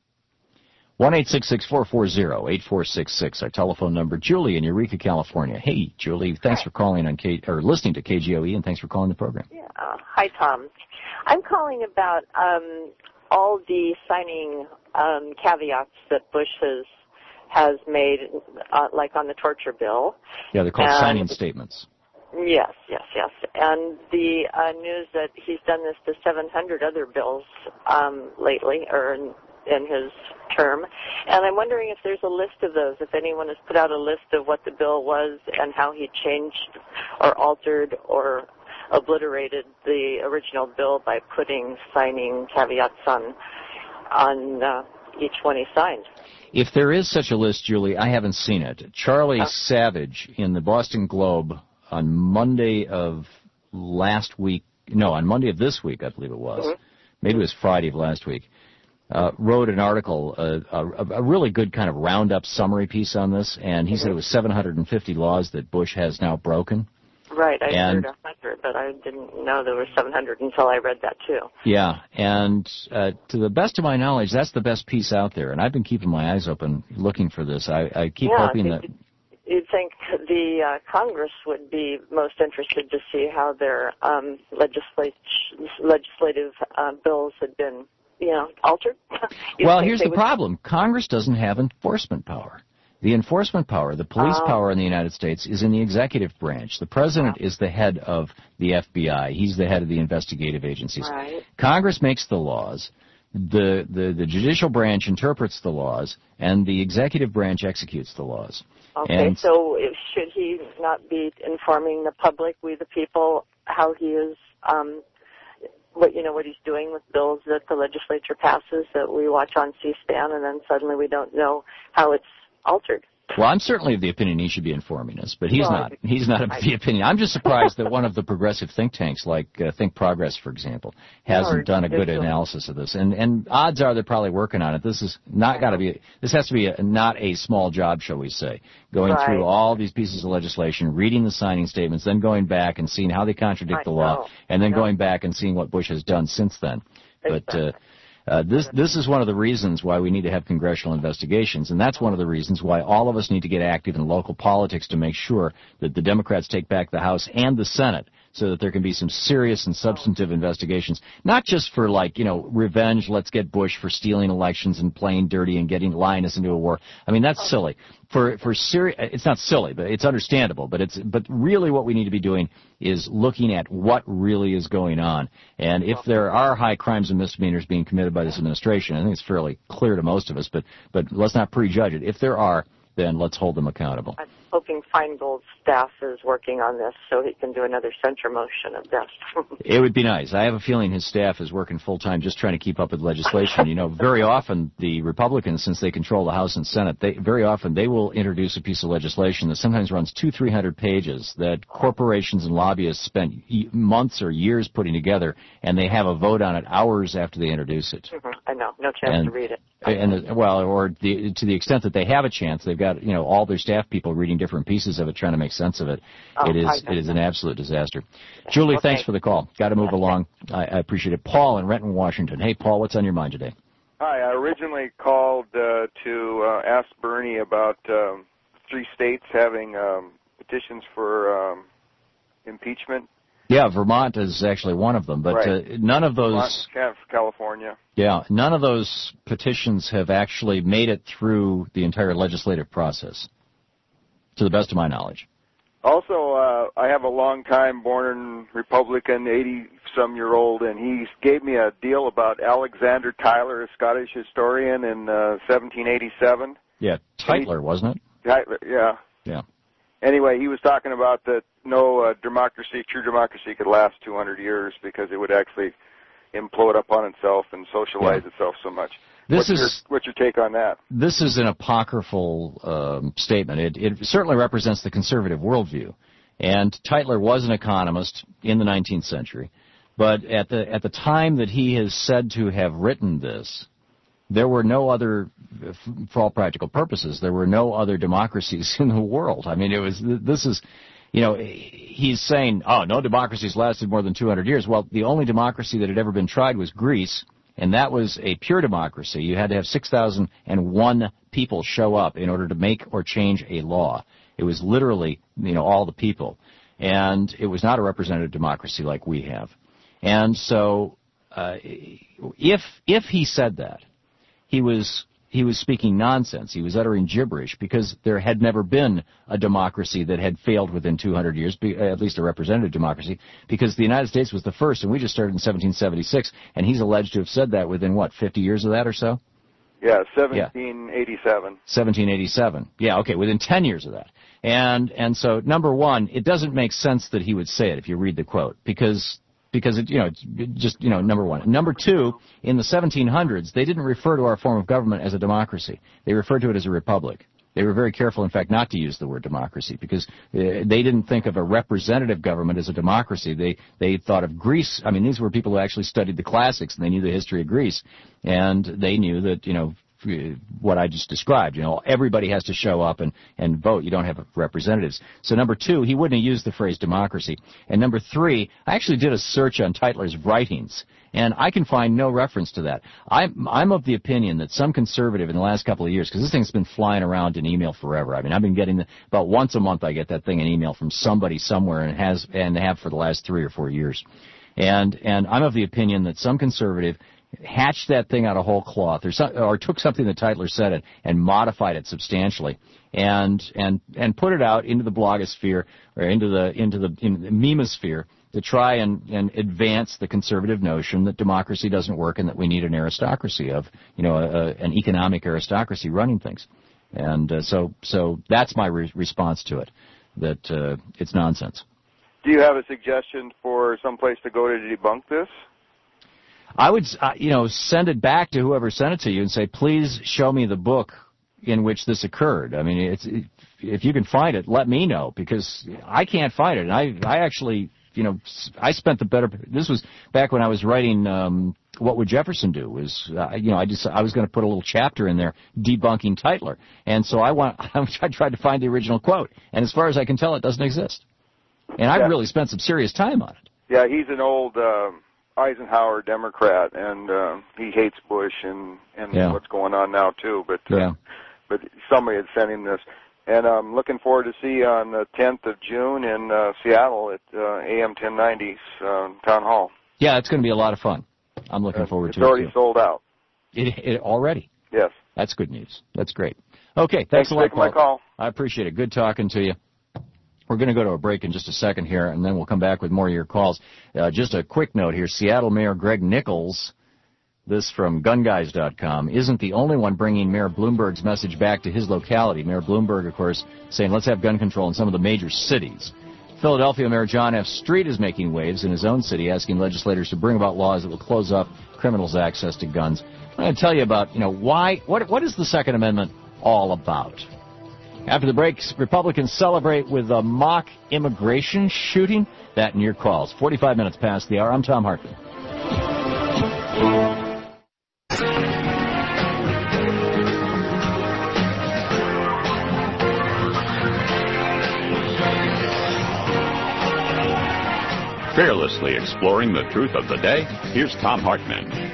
1-866-440-8466, our telephone number. Julie in Eureka, California. Hey, Julie, thanks for calling listening to KGOE, and thanks for calling the program. Yeah. Hi, Tom. I'm calling about all the signing caveats that Bush has made, like on the torture bill. Yeah, they're called signing statements. Yes. And the news that he's done this to 700 other bills lately, or in his term. And I'm wondering if there's a list of those, if anyone has put out a list of what the bill was and how he changed or altered or obliterated the original bill by putting signing caveats on each one he signed. If there is such a list, Julie, I haven't seen it. Charlie Savage in the Boston Globe on Monday of this week, I believe it was. Mm-hmm. Maybe it was Friday of last week. Wrote an article, a really good kind of roundup summary piece on this, and he said it was 750 laws that Bush has now broken. Right, I heard 100, but I didn't know there were 700 until I read that too. Yeah, and to the best of my knowledge, that's the best piece out there, and I've been keeping my eyes open looking for this. I keep hoping that... You'd think the Congress would be most interested to see how their legislative bills had been altered? Well, here's the problem. Congress doesn't have enforcement power. The enforcement power, the police power in the United States, is in the executive branch. The president is the head of the FBI. He's the head of the investigative agencies. Right. Congress makes the laws. The judicial branch interprets the laws, and the executive branch executes the laws. Okay, and so should he not be informing the public, we the people, how he is, what he's doing with bills that the legislature passes that we watch on C-SPAN, and then suddenly we don't know how it's altered? Well, I'm certainly of the opinion he should be informing us, but he's not. He's not of the opinion. I'm just surprised that one of the progressive think tanks, like Think Progress, for example, hasn't done a good analysis of this. And odds are they're probably working on it. This is not got to be. This has to be not a small job, shall we say? Going through all these pieces of legislation, reading the signing statements, then going back and seeing how they contradict the law, and then going back and seeing what Bush has done since then. But this is one of the reasons why we need to have congressional investigations, and that's one of the reasons why all of us need to get active in local politics to make sure that the Democrats take back the House and the Senate so that there can be some serious and substantive investigations, not just for, revenge, let's get Bush for stealing elections and playing dirty and lying us into a war. I mean, that's silly. It's not silly, but it's understandable. But really what we need to be doing is looking at what really is going on. And if there are high crimes and misdemeanors being committed by this administration, I think it's fairly clear to most of us, but let's not prejudge it. If there are, then let's hold them accountable. I'm hoping Feingold's staff is working on this so he can do another censure motion of this. It would be nice. I have a feeling his staff is working full-time just trying to keep up with legislation. Very often the Republicans, since they control the House and Senate, very often they will introduce a piece of legislation that sometimes runs 200-300 pages that corporations and lobbyists spent months or years putting together, and they have a vote on it hours after they introduce it. I know. No chance to read it. To the extent that they have a chance, they've got all their staff people reading different pieces of it, trying to make sense of it. It is an absolute disaster. Julie, thanks for the call. Got to move along. I appreciate it. Paul in Renton, Washington. Hey, Paul, what's on your mind today? Hi, I originally called to ask Bernie about 3 states having petitions for impeachment. Yeah, Vermont is actually one of them, but none of those. California. Yeah, none of those petitions have actually made it through the entire legislative process, to the best of my knowledge. Also, I have a long-time born Republican, 80-some-year-old, and he gave me a deal about Alexander Tytler, a Scottish historian, in 1787. Yeah, Tytler, wasn't it? Tytler, yeah. Yeah. Anyway, he was talking about that no true democracy could last 200 years because it would actually implode upon itself and socialize itself so much. What's your take on that? This is an apocryphal statement. It certainly represents the conservative worldview. And Tytler was an economist in the 19th century. But at the time that he is said to have written this, there were no other, for all practical purposes, there were no other democracies in the world. I mean, he's saying, no democracies lasted more than 200 years. Well, the only democracy that had ever been tried was Greece, and that was a pure democracy. You had to have 6,001 people show up in order to make or change a law. It was literally, all the people. And it was not a representative democracy like we have. And so, if he said that, he was speaking nonsense. He was uttering gibberish because there had never been a democracy that had failed within 200 years, at least a representative democracy, because the United States was the first, and we just started in 1776, and he's alleged to have said that within, 50 years of that or so? Yeah, 1787. 1787. Yeah, okay, within 10 years of that. And so, number one, it doesn't make sense that he would say it if you read the quote, because number one. Number two, in the 1700s, they didn't refer to our form of government as a democracy. They referred to it as a republic. They were very careful, in fact, not to use the word democracy because they didn't think of a representative government as a democracy. They thought of Greece. I mean, these were people who actually studied the classics and they knew the history of Greece. And they knew that, what I just described, everybody has to show up and vote. You don't have representatives. So number two, he wouldn't have used the phrase democracy. And number three, I actually did a search on Tytler's writings, and I can find no reference to that. I'm of the opinion that some conservative in the last couple of years, because this thing's been flying around in email forever. I mean, I've been getting about once a month I get that thing in email from somebody somewhere and have for the last 3 or 4 years. And I'm of the opinion that some conservative hatched that thing out of whole cloth, or took something that Tytler said and modified it substantially, and put it out into the blogosphere or into the memosphere to try and advance the conservative notion that democracy doesn't work and that we need an aristocracy of, an economic aristocracy running things. And so that's my response to it, that it's nonsense. Do you have a suggestion for some place to go to debunk this? I would, send it back to whoever sent it to you and say, please show me the book in which this occurred. I mean, if you can find it, let me know, because I can't find it. And I actually, I spent this was back when I was writing What Would Jefferson Do? I was going to put a little chapter in there debunking Tytler. And so I tried to find the original quote. And as far as I can tell, it doesn't exist. And I really spent some serious time on it. Yeah, he's an old Eisenhower Democrat, and he hates Bush and what's going on now too. But somebody had sent him this, and I'm looking forward to see you on the 10th of June in Seattle at AM 1090's Town Hall. Yeah, it's going to be a lot of fun. I'm looking forward to it. It's already sold out. It already? Yes. That's good news. That's great. Okay, thanks a lot, for taking my call. I appreciate it. Good talking to you. We're going to go to a break in just a second here, and then we'll come back with more of your calls. Just a quick note here. Seattle Mayor Greg Nichols, this from GunGuys.com, isn't the only one bringing Mayor Bloomberg's message back to his locality. Mayor Bloomberg, of course, saying let's have gun control in some of the major cities. Philadelphia Mayor John F. Street is making waves in his own city, asking legislators to bring about laws that will close up criminals' access to guns. I'm going to tell you about, what is the Second Amendment all about? After the break, Republicans celebrate with a mock immigration shooting. That and your calls. 45 minutes past the hour. I'm Tom Hartman. Fearlessly exploring the truth of the day, here's Tom Hartman.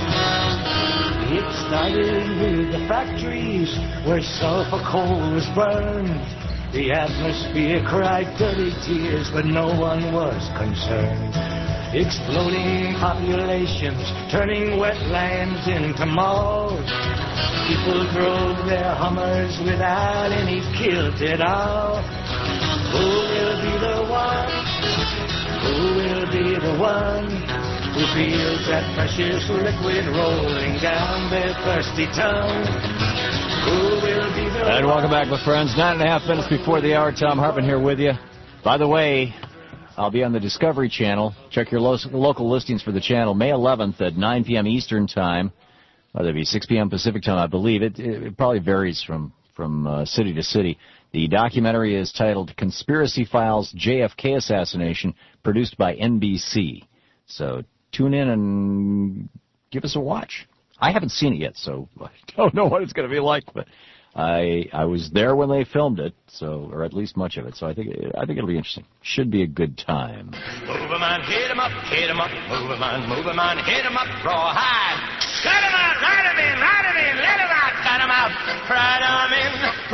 It started with the factories where sulfur coal was burned. The atmosphere cried dirty tears, but no one was concerned. Exploding populations, turning wetlands into malls. People drove their Hummers without any kilt at all. Who will be the one? Who will be the one who feels that precious liquid rolling down their thirsty tongue? Who will be the And welcome back, my friends. 9.5 minutes before the hour. Tom Hartman here with you. By the way, I'll be on the Discovery Channel. Check your local listings for the channel. May 11th at 9 p.m. Eastern Time. That'd be 6 p.m. Pacific Time, I believe. It probably varies from city to city. The documentary is titled Conspiracy Files JFK Assassination, produced by NBC. So tune in and give us a watch. I haven't seen it yet, so I don't know what it's going to be like, but I was there when they filmed it, or at least much of it, so I think it'll be interesting. Should be a good time. Move 'em on, hit 'em up, move 'em on, hit 'em up, raw high. Cut 'em out, ride 'em in, let 'em out, cut 'em out, ride 'em in,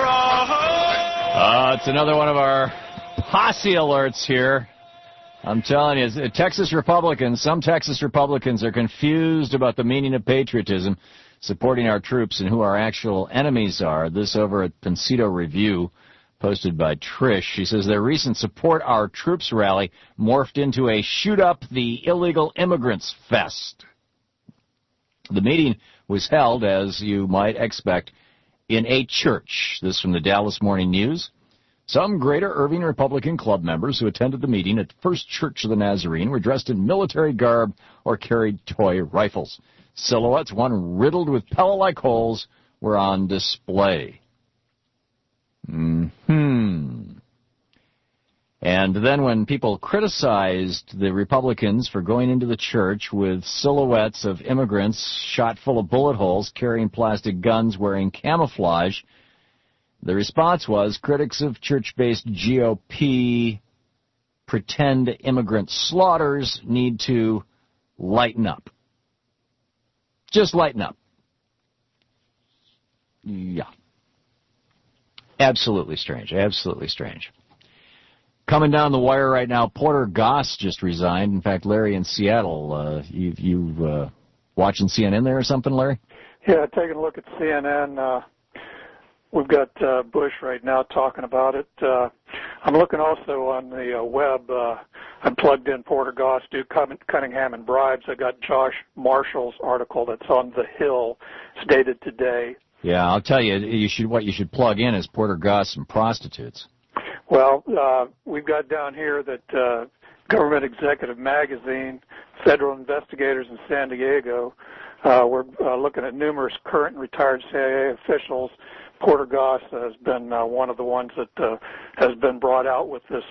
raw. It's another one of our posse alerts here. I'm telling you, some Texas Republicans are confused about the meaning of patriotism, supporting our troops, and who our actual enemies are. This over at Pencedo Review, posted by Trish. She says their recent Support Our Troops rally morphed into a shoot up the illegal immigrants fest. The meeting was held, as you might expect, in a church. This from the Dallas Morning News. Some Greater Irving Republican club members who attended the meeting at First Church of the Nazarene were dressed in military garb or carried toy rifles. Silhouettes, one riddled with pellet-like holes, were on display. And then when people criticized the Republicans for going into the church with silhouettes of immigrants shot full of bullet holes, carrying plastic guns, wearing camouflage, the response was critics of church-based GOP pretend immigrant slaughters need to lighten up. Just lighten up. Yeah. Absolutely strange. Absolutely strange. Coming down the wire right now, Porter Goss just resigned. In fact, Larry in Seattle, you've watching CNN there or something, Larry? Yeah, taking a look at CNN. We've got Bush right now talking about it. I'm looking also on the web. I'm plugged in Porter Goss, Duke Cunningham, and bribes. I got Josh Marshall's article that's on The Hill. It's dated today. Yeah, I'll tell you, what you should plug in is Porter Goss and prostitutes. Well, we've got down here that Government Executive Magazine, federal investigators in San Diego, we're looking at numerous current and retired CIA officials. Porter Goss has been one of the ones that has been brought out with this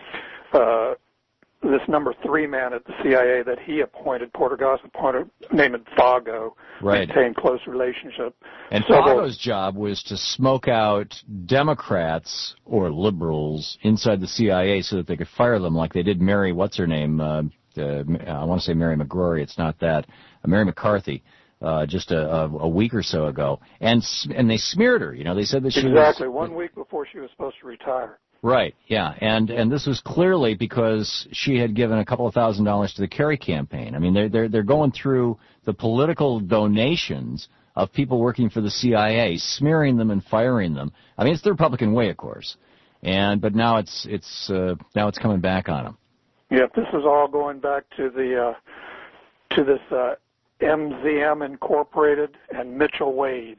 this number 3 man at the CIA that he appointed. Porter Goss appointed, named Fago, right. Maintained close relationship. And Fago's job was to smoke out Democrats or liberals inside the CIA so that they could fire them, like they did Mary, what's her name? I want to say Mary McGrory. It's not that. Mary McCarthy. Just a week or so ago, and they smeared her. They said that she exactly 1 week before she was supposed to retire. Right. Yeah, and this was clearly because she had given a couple of $1,000s to the Kerry campaign. I mean, they're going through the political donations of people working for the CIA, smearing them and firing them. I mean, it's the Republican way, of course, but now it's coming back on them. Yeah, this is all going back to this. MZM Incorporated and Mitchell Wade,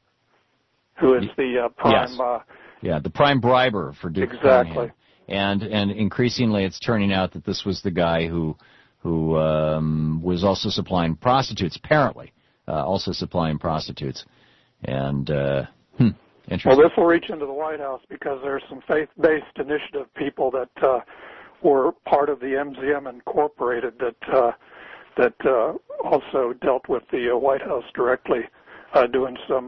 who is the prime. Yes. The prime briber for Duke. Exactly. And increasingly, it's turning out that this was the guy who was also supplying prostitutes. Apparently, also supplying prostitutes. And interesting. Well, this will reach into the White House because there's some faith-based initiative people that were part of the MZM Incorporated that also dealt with the White House directly, doing some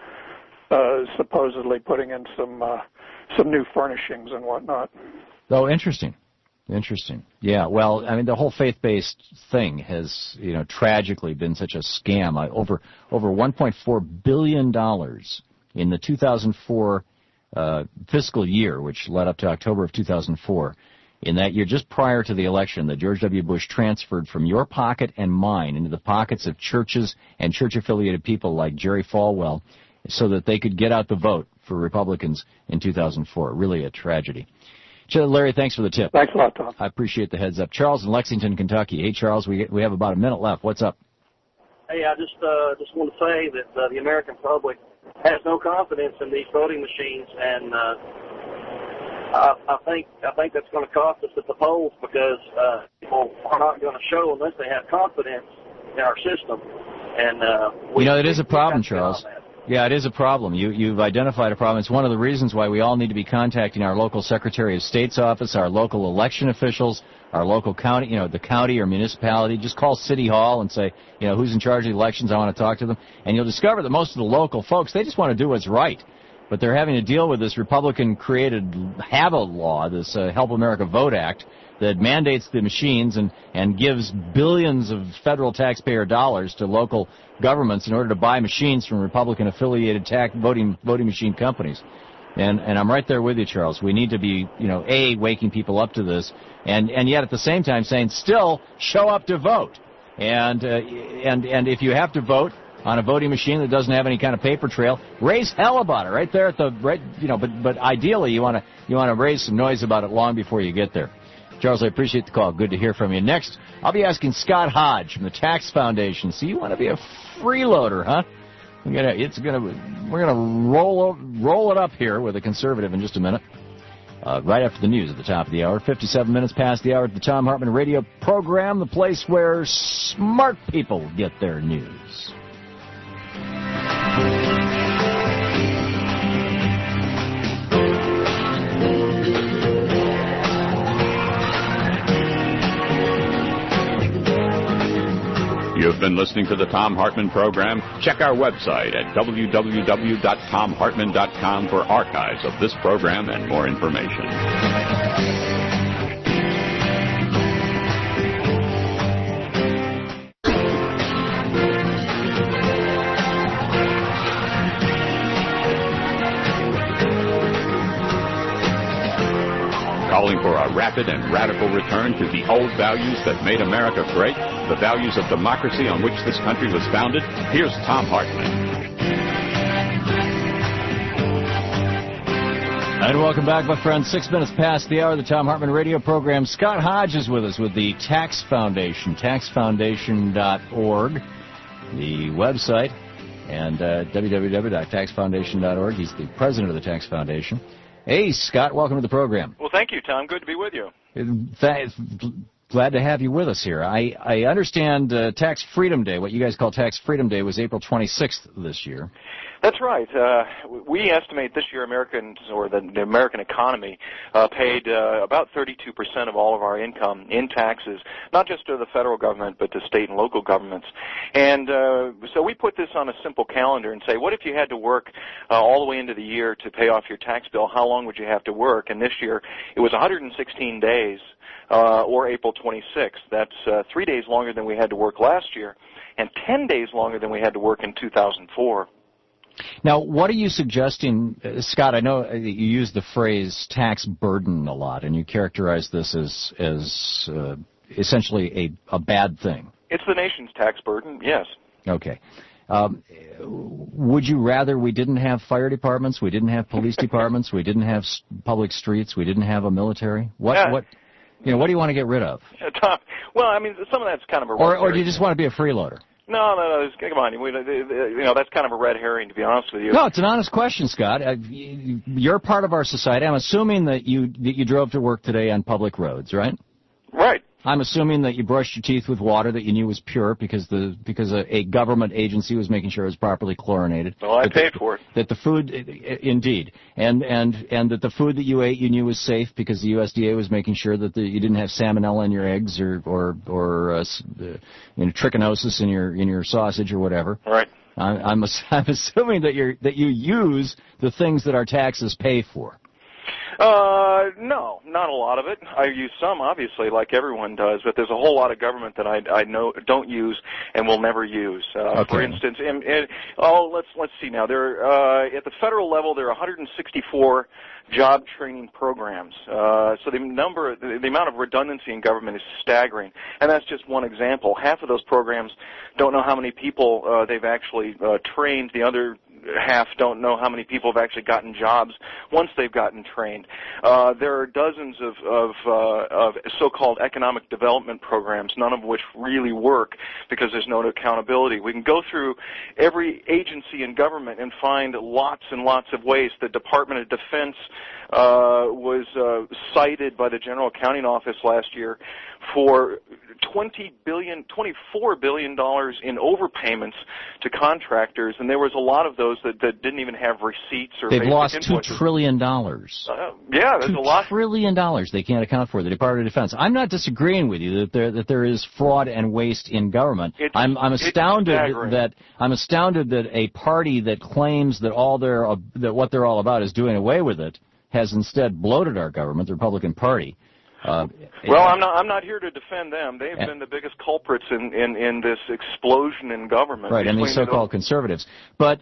supposedly putting in some new furnishings and whatnot. Oh, interesting. Yeah. Well, I mean, the whole faith-based thing has, tragically been such a scam. Over $1.4 billion in the 2004 fiscal year, which led up to October of 2004. In that year, just prior to the election, that George W. Bush transferred from your pocket and mine into the pockets of churches and church-affiliated people like Jerry Falwell so that they could get out the vote for Republicans in 2004. Really a tragedy. Larry, thanks for the tip. Thanks a lot, Tom. I appreciate the heads up. Charles in Lexington, Kentucky. Hey, Charles, we have about a minute left. What's up? Hey, I just want to say that the American public has no confidence in these voting machines, and I think that's going to cost us at the polls because people are not going to show unless they have confidence in our system. And it is a problem, Charles. Yeah, it is a problem. You've identified a problem. It's one of the reasons why we all need to be contacting our local Secretary of State's office, our local election officials, our local county, the county or municipality. Just call City Hall and say, who's in charge of the elections. I want to talk to them. And you'll discover that most of the local folks, they just want to do what's right. But they're having to deal with this Republican-created HAVA law, this Help America Vote Act, that mandates the machines and gives billions of federal taxpayer dollars to local governments in order to buy machines from Republican-affiliated voting machine companies. And I'm right there with you, Charles. We need to be, waking people up to this, and yet at the same time saying, still show up to vote. And if you have to vote on a voting machine that doesn't have any kind of paper trail, raise hell about it right there at the right. But ideally you want to raise some noise about it long before you get there. Charles, I appreciate the call. Good to hear from you. Next, I'll be asking Scott Hodge from the Tax Foundation. So you want to be a freeloader, huh? We're gonna roll it up here with a conservative in just a minute. Right after the news at the top of the hour. 57 minutes past the hour at the Tom Hartman Radio program, the place where smart people get their news. You've been listening to the Tom Hartman program. Check our website at www.tomhartman.com for archives of this program and more information. Calling for a rapid and radical return to the old values that made America great, the values of democracy on which this country was founded? Here's Thom Hartmann. And welcome back, my friends. 6 minutes past the hour of the Thom Hartmann radio program. Scott Hodge is with us with the Tax Foundation, taxfoundation.org, the website, and www.taxfoundation.org. He's the president of the Tax Foundation. Hey, Scott, welcome to the program. Well, thank you, Tom. Good to be with you. Glad to have you with us here. I understand Tax Freedom Day, what you guys call Tax Freedom Day, was April 26th this year. That's right. We estimate this year Americans, or the American economy, paid about 32% of all of our income in taxes, not just to the federal government, but to state and local governments. And so we put this on a simple calendar and say, what if you had to work all the way into the year to pay off your tax bill? How long would you have to work? And this year it was 116 days, or April 26th. That's 3 days longer than we had to work last year, and 10 days longer than we had to work in 2004. Now, what are you suggesting, Scott? I know you use the phrase tax burden a lot, and you characterize this as essentially a bad thing. It's the nation's tax burden, yes. Okay. Would you rather we didn't have fire departments, we didn't have police departments, we didn't have public streets, we didn't have a military? What do you want to get rid of? Tom, well, I mean, some of that's kind of a or do you just want to be a freeloader? No. Come on. That's kind of a red herring, to be honest with you. No, it's an honest question, Scott. You're part of our society. I'm assuming that you drove to work today on public roads, right? Right. I'm assuming that you brushed your teeth with water that you knew was pure because a government agency was making sure it was properly chlorinated. Well, I paid for it. That the food, indeed, and that the food that you ate you knew was safe because the USDA was making sure that you didn't have salmonella in your eggs or trichinosis in your sausage or whatever. Right. I'm assuming that you use the things that our taxes pay for. No, not a lot of it. I use some, obviously, like everyone does, but there's a whole lot of government that I know don't use and will never use. Okay. For instance, let's see now. There at the federal level, there are 164 job training programs. So the amount of redundancy in government is staggering, and that's just one example. Half of those programs don't know how many people they've actually trained. The other half don't know how many people have actually gotten jobs once they've gotten trained. There are dozens of so-called economic development programs, none of which really work because there's no accountability. We can go through every agency in government and find lots and lots of ways. The Department of Defense was cited by the General Accounting Office last year for $24 billion in overpayments to contractors, and there was a lot of those that didn't even have receipts or They've lost invoices. $2 trillion. Yeah, there's a lot. $2 trillion they can't account for, the Department of Defense. I'm not disagreeing with you that there is fraud and waste in government. I'm astounded that a party that claims that what they're all about is doing away with it has instead bloated our government, the Republican Party. Well, I'm not here to defend them. They've been the biggest culprits in this explosion in government. Right, and these so-called conservatives. But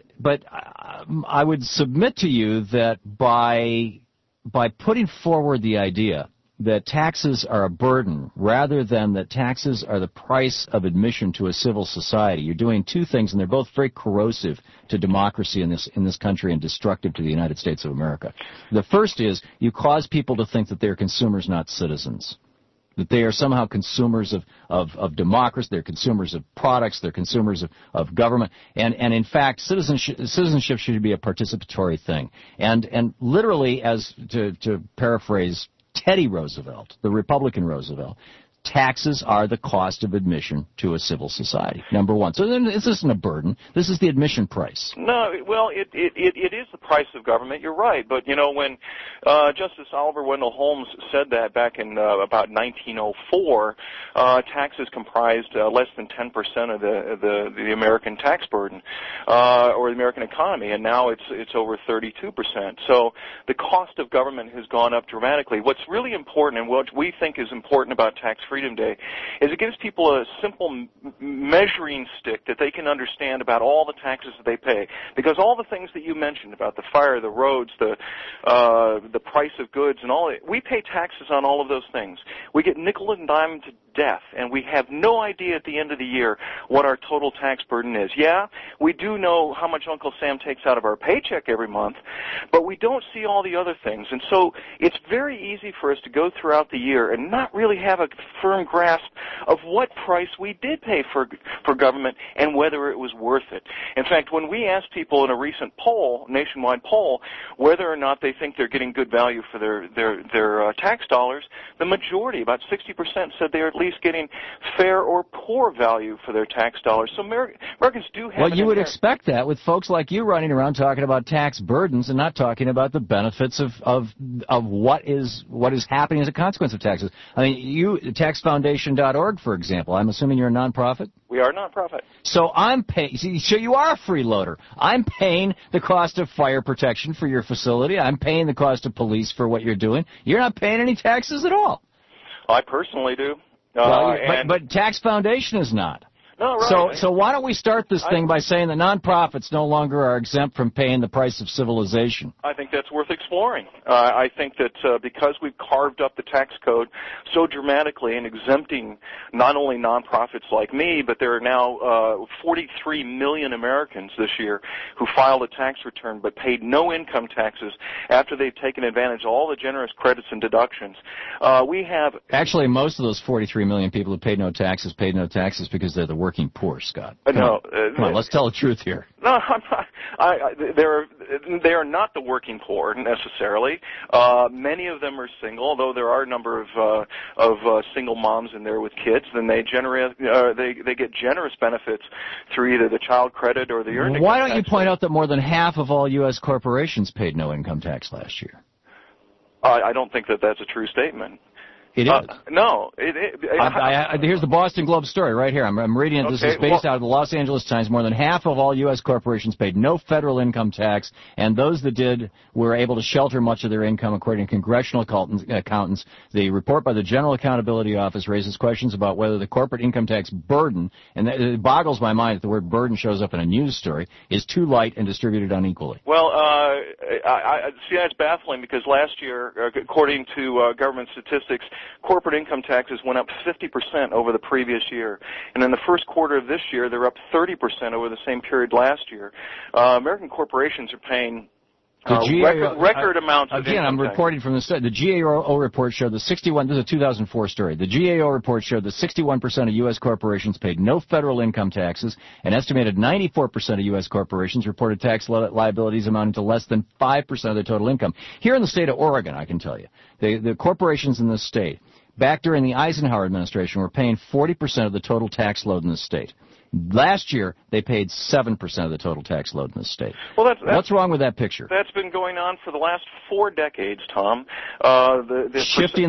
I would submit to you that by putting forward the idea that taxes are a burden rather than that taxes are the price of admission to a civil society, you're doing two things, and they're both very corrosive to democracy in this country and destructive to the United States of America. The first is you cause people to think that they're consumers, not citizens. That they are somehow consumers of democracy, they're consumers of products, they're consumers of government, and in fact, citizenship should be a participatory thing. And literally, as to paraphrase Teddy Roosevelt, the Republican Roosevelt, taxes are the cost of admission to a civil society, number one. So then this isn't a burden. This is the admission price. No, well, it is the price of government. You're right. But, when Justice Oliver Wendell Holmes said that back in about 1904, taxes comprised less than 10% of the American tax burden or the American economy, and now it's over 32%. So the cost of government has gone up dramatically. What's really important and what we think is important about tax-free Freedom Day, is it gives people a simple measuring stick that they can understand about all the taxes that they pay. Because all the things that you mentioned about the fire, the roads, the price of goods, and all that, we pay taxes on all of those things. We get nickel and dime to death, and we have no idea at the end of the year what our total tax burden is. Yeah, we do know how much Uncle Sam takes out of our paycheck every month, but we don't see all the other things. And so it's very easy for us to go throughout the year and not really have a firm grasp of what price we did pay for government and whether it was worth it. In fact, when we asked people in a recent poll, nationwide poll, whether or not they think they're getting good value for their tax dollars, the majority, about 60%, said they're at least getting fair or poor value for their tax dollars. So Americans do have. Well, you would expect that with folks like you running around talking about tax burdens and not talking about the benefits of what is happening as a consequence of taxes. I mean, you taxfoundation.org, for example. I'm assuming you're a nonprofit. We are a nonprofit. So I'm paying. So you are a freeloader. I'm paying the cost of fire protection for your facility. I'm paying the cost of police for what you're doing. You're not paying any taxes at all. I personally do. But Tax Foundation is not. No, right. So why don't we start this thing by saying that nonprofits no longer are exempt from paying the price of civilization? I think that's worth exploring. I think that because we've carved up the tax code so dramatically and exempting not only nonprofits like me, but there are now 43 million Americans this year who filed a tax return but paid no income taxes after they've taken advantage of all the generous credits and deductions. We have... Actually, most of those 43 million people who paid no taxes because they're the working poor, Scott. Come on, let's tell the truth here. No, I'm not. They are not the working poor necessarily. Many of them are single, although there are a number of single moms in there with kids. Then they get generous benefits through either the child credit or the earned income tax. Why don't you point out that more than half of all U.S. corporations paid no income tax last year? I don't think that that's a true statement. It is. No. Here's the Boston Globe story right here. I'm reading it. This is based out of the Los Angeles Times. More than half of all U.S. corporations paid no federal income tax, and those that did were able to shelter much of their income, according to congressional accountants. The report by the General Accountability Office raises questions about whether the corporate income tax burden, and it boggles my mind that the word burden shows up in a news story, is too light and distributed unequally. Well, I see that's baffling because last year, according to government statistics, corporate income taxes went up 50% over the previous year. And in the first quarter of this year, they're up 30% over the same period last year. American corporations are paying record amounts of Again, I'm reporting from the study. The GAO report showed that 61, this is a 2004 story. The GAO report showed that 61% of U.S. corporations paid no federal income taxes. An estimated 94% of U.S. corporations reported tax liabilities amounting to less than 5% of their total income. Here in the state of Oregon, I can tell you, the corporations in this state, back during the Eisenhower administration, were paying 40% of the total tax load in the state. Last year, they paid 7% of the total tax load in the state. Well, what's wrong with that picture? That's been going on for the last 4 decades, Tom. Shifting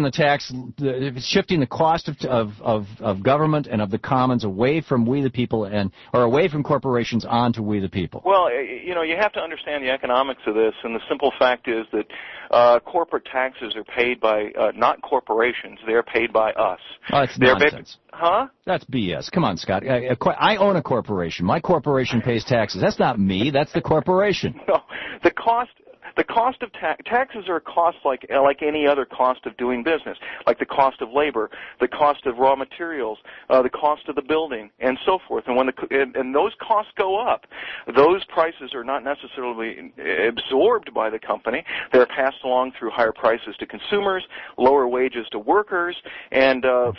the cost of government and of the commons away from we the people or away from corporations onto we the people. Well, you have to understand the economics of this, and the simple fact is that corporate taxes are paid by not corporations; they are paid by us. Oh, that's nonsense. Huh? That's BS. Come on, Scott. I own a corporation. My corporation pays taxes. That's not me. That's the corporation. No, the cost of taxes are a cost like any other cost of doing business, like the cost of labor, the cost of raw materials, the cost of the building, and so forth. And when and those costs go up, those prices are not necessarily absorbed by the company. They're passed along through higher prices to consumers, lower wages to workers, and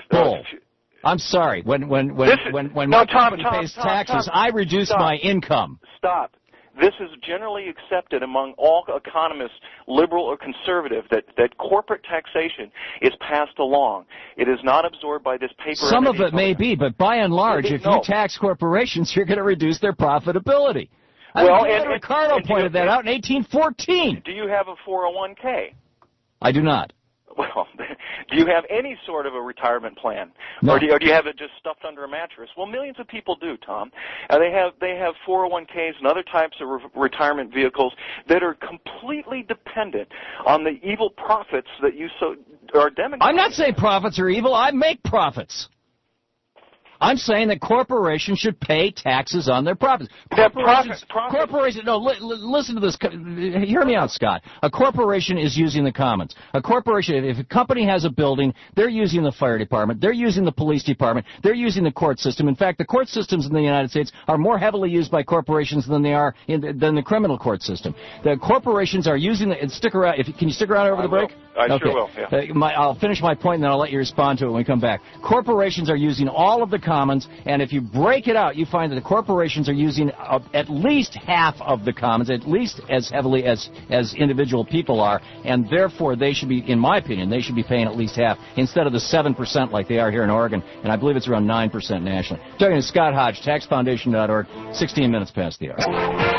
I'm sorry. When my company pays taxes, I reduce my income. Stop. This is generally accepted among all economists, liberal or conservative, that corporate taxation is passed along. It is not absorbed by this paper. Some of it may be, but by and large, if you tax corporations, you're going to reduce their profitability. Ricardo pointed that out in 1814. Do you have a 401k? I do not. Well, do you have any sort of a retirement plan, no. or do you have it just stuffed under a mattress? Well, millions of people do, Tom. They have 401ks and other types of retirement vehicles that are completely dependent on the evil profits that you so are demagogues. I'm not saying profits are evil. I make profits. I'm saying that corporations should pay taxes on their profits. Corporations. No, listen to this. Hear me out, Scott. A corporation is using the commons. A corporation, if a company has a building, they're using the fire department, they're using the police department, they're using the court system. In fact, the court systems in the United States are more heavily used by corporations than they are than the criminal court system. The corporations are using the. Stick around. Can you stick around over the break? I sure will. Yeah. I'll finish my point and then I'll let you respond to it when we come back. Corporations are using all of the commons, and if you break it out, you find that the corporations are using at least half of the commons, at least as heavily as individual people are, and therefore they should be, in my opinion, they should be paying at least half instead of the 7% like they are here in Oregon, and I believe it's around 9% nationally. Talking to Scott Hodge, taxfoundation.org, 16 minutes past the hour.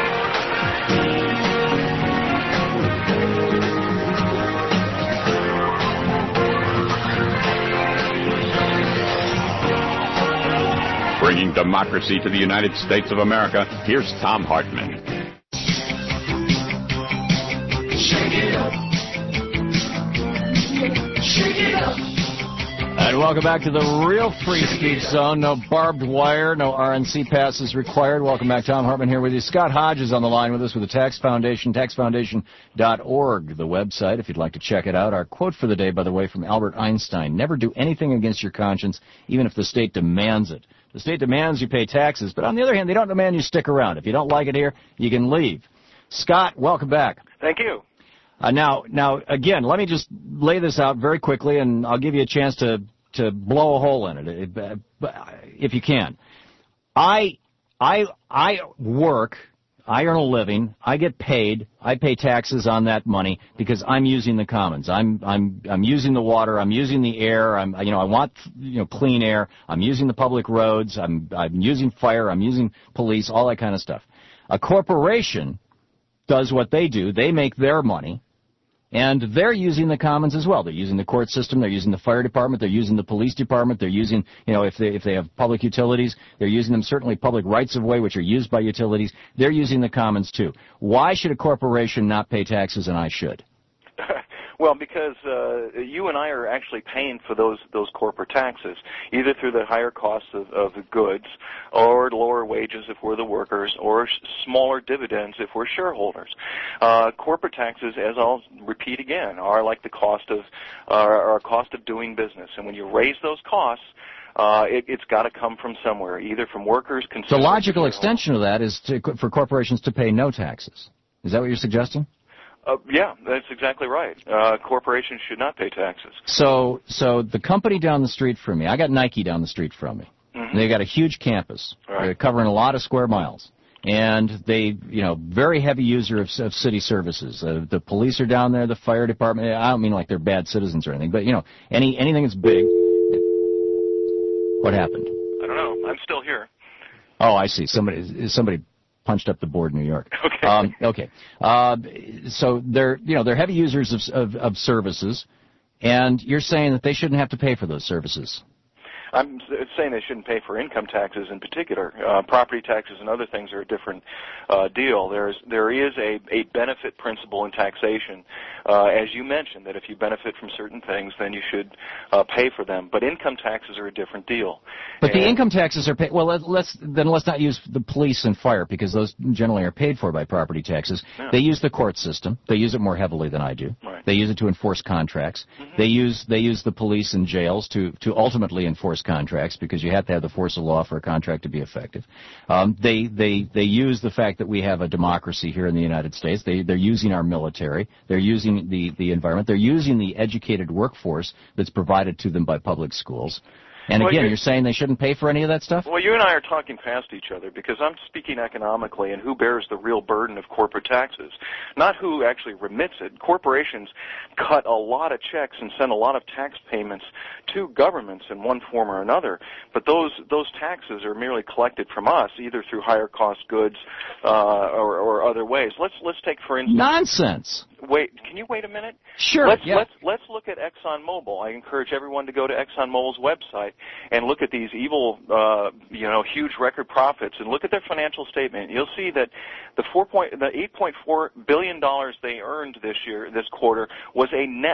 Bringing democracy to the United States of America, here's Thom Hartmann. Shake it up. Shake it up. And welcome back to the real free speech zone. No barbed wire, no RNC passes required. Welcome back. Thom Hartmann here with you. Scott Hodge is on the line with us with the Tax Foundation, taxfoundation.org, the website, if you'd like to check it out. Our quote for the day, by the way, from Albert Einstein: never do anything against your conscience, even if the state demands it. The state demands you pay taxes, but on the other hand, they don't demand you stick around. If you don't like it here, you can leave. Scott, welcome back. Thank you. Now, again, let me just lay this out very quickly, and I'll give you a chance to blow a hole in it, if you can. I work. I earn a living. I get paid. I pay taxes on that money because I'm using the commons. I'm using the water. I'm using the air. I want clean air. I'm using the public roads. I'm using fire. I'm using police. All that kind of stuff. A corporation does what they do. They make their money, and they're using the commons as well. They're using the court system. They're using the fire department. They're using the police department. They're using, if they have public utilities, they're using them. Certainly public rights of way, which are used by utilities. They're using the commons too. Why should a corporation not pay taxes and I should? Well, because you and I are actually paying for those corporate taxes, either through the higher costs of the goods, or lower wages if we're the workers, or smaller dividends if we're shareholders. Corporate taxes, as I'll repeat again, are like the cost of doing business, and when you raise those costs, it's got to come from somewhere, either from workers, consumers. The logical extension of that is for corporations to pay no taxes. Is that what you're suggesting? Yeah, that's exactly right. Corporations should not pay taxes. So the company down the street from me, I got Nike down the street from me. Mm-hmm. They got a huge campus. Right. They're covering a lot of square miles. And they, very heavy user of city services. The police are down there, the fire department. I don't mean like they're bad citizens or anything, but, anything that's big. What happened? I don't know. I'm still here. Oh, I see. Somebody punched up the board in New York. Okay. Okay. So they're heavy users of services, and you're saying that they shouldn't have to pay for those services. I'm saying they shouldn't pay for income taxes in particular. Property taxes and other things are a different deal. There is a benefit principle in taxation, as you mentioned, that if you benefit from certain things, then you should pay for them. But income taxes are a different deal. But the income taxes are paid. Well, let's not use the police and fire, because those generally are paid for by property taxes. Yeah. They use the court system. They use it more heavily than I do. Right. They use it to enforce contracts. Mm-hmm. They use the police and jails to ultimately enforce contracts, because you have to have the force of law for a contract to be effective. They use the fact that we have a democracy here in the United States. They're using our military. They're using the environment. They're using the educated workforce that's provided to them by public schools. And again, you're saying they shouldn't pay for any of that stuff? Well, you and I are talking past each other, because I'm speaking economically and who bears the real burden of corporate taxes, not who actually remits it. Corporations cut a lot of checks and send a lot of tax payments to governments in one form or another, but those taxes are merely collected from us, either through higher cost goods or other ways. Let's take, for instance... Nonsense! Wait, can you wait a minute? Sure. Let's look at ExxonMobil. I encourage everyone to go to ExxonMobil's website and look at these evil, huge record profits, and look at their financial statement. You'll see that the $8.4 billion they earned this quarter was a net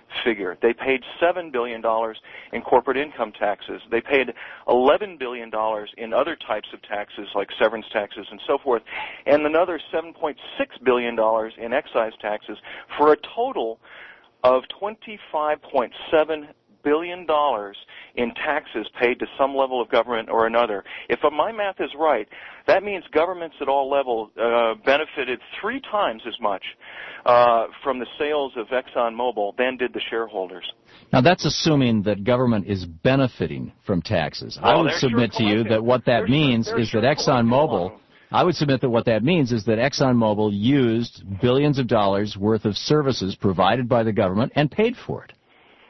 figure. They paid $7 billion in corporate income taxes. They paid $11 billion in other types of taxes like severance taxes and so forth, and another $7.6 billion in excise taxes for a total of $25.7 billion in taxes paid to some level of government or another. If my math is right, that means governments at all levels benefited 3 times as much from the sales of ExxonMobil than did the shareholders. Now, that's assuming that government is benefiting from taxes. I would submit to you that what that means is that ExxonMobil... I would submit that what that means is that ExxonMobil used billions of dollars worth of services provided by the government and paid for it.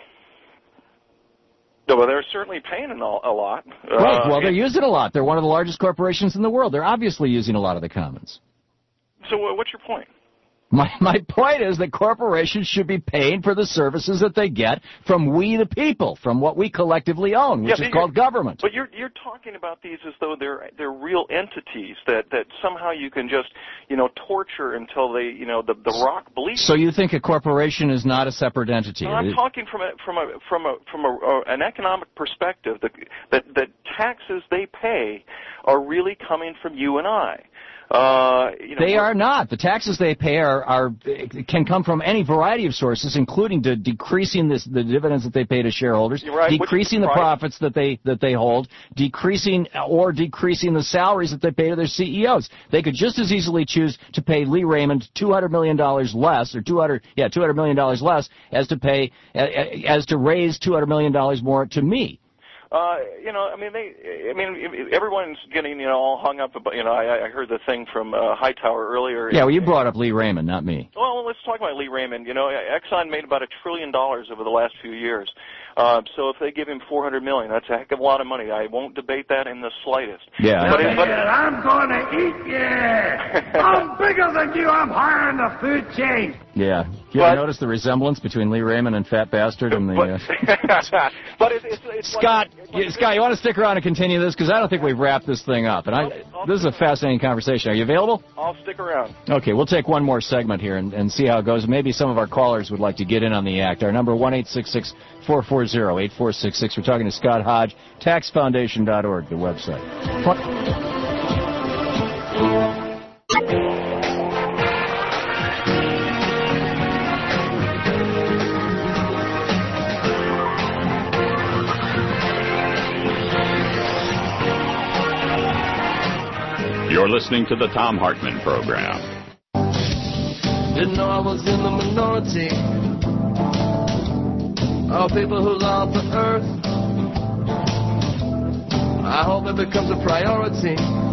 Well, they're certainly paying a lot. Right. Well, they're using a lot. They're one of the largest corporations in the world. They're obviously using a lot of the commons. So what's your point? My point is that corporations should be paying for the services that they get from we the people, from what we collectively own, which is called government. But you're talking about these as though they're real entities that somehow you can just torture until they the rock bleeds. So you think a corporation is not a separate entity? No, I'm talking from an economic perspective that taxes they pay are really coming from you and I. They are not. The taxes they pay can come from any variety of sources, including decreasing the dividends that they pay to shareholders, decreasing the profits that they hold, decreasing the salaries that they pay to their CEOs. They could just as easily choose to pay Lee Raymond $200 million less, or $200 million less, as to raise $200 million more to me. Everyone's getting all hung up about. I heard the thing from Hightower earlier. Yeah, well, you brought up Lee Raymond, not me. Well, let's talk about Lee Raymond. Exxon made about $1 trillion over the last few years. So if they give him $400 million, that's a heck of a lot of money. I won't debate that in the slightest. Yeah. But I'm going to eat you. I'm bigger than you. I'm higher in the food chain. Yeah. You ever notice the resemblance between Lee Raymond and Fat Bastard and the... But it's Scott, you want to stick around and continue this? Because I don't think we've wrapped this thing up. And this is a fascinating conversation. Are you available? I'll stick around. Okay, we'll take one more segment here and see how it goes. Maybe some of our callers would like to get in on the act. Our number 1-866-440-8466. We're talking to Scott Hodge, taxfoundation.org, the website. You're listening to the Thom Hartmann Program. Didn't know I was in the minority. All people who love the earth. I hope it becomes a priority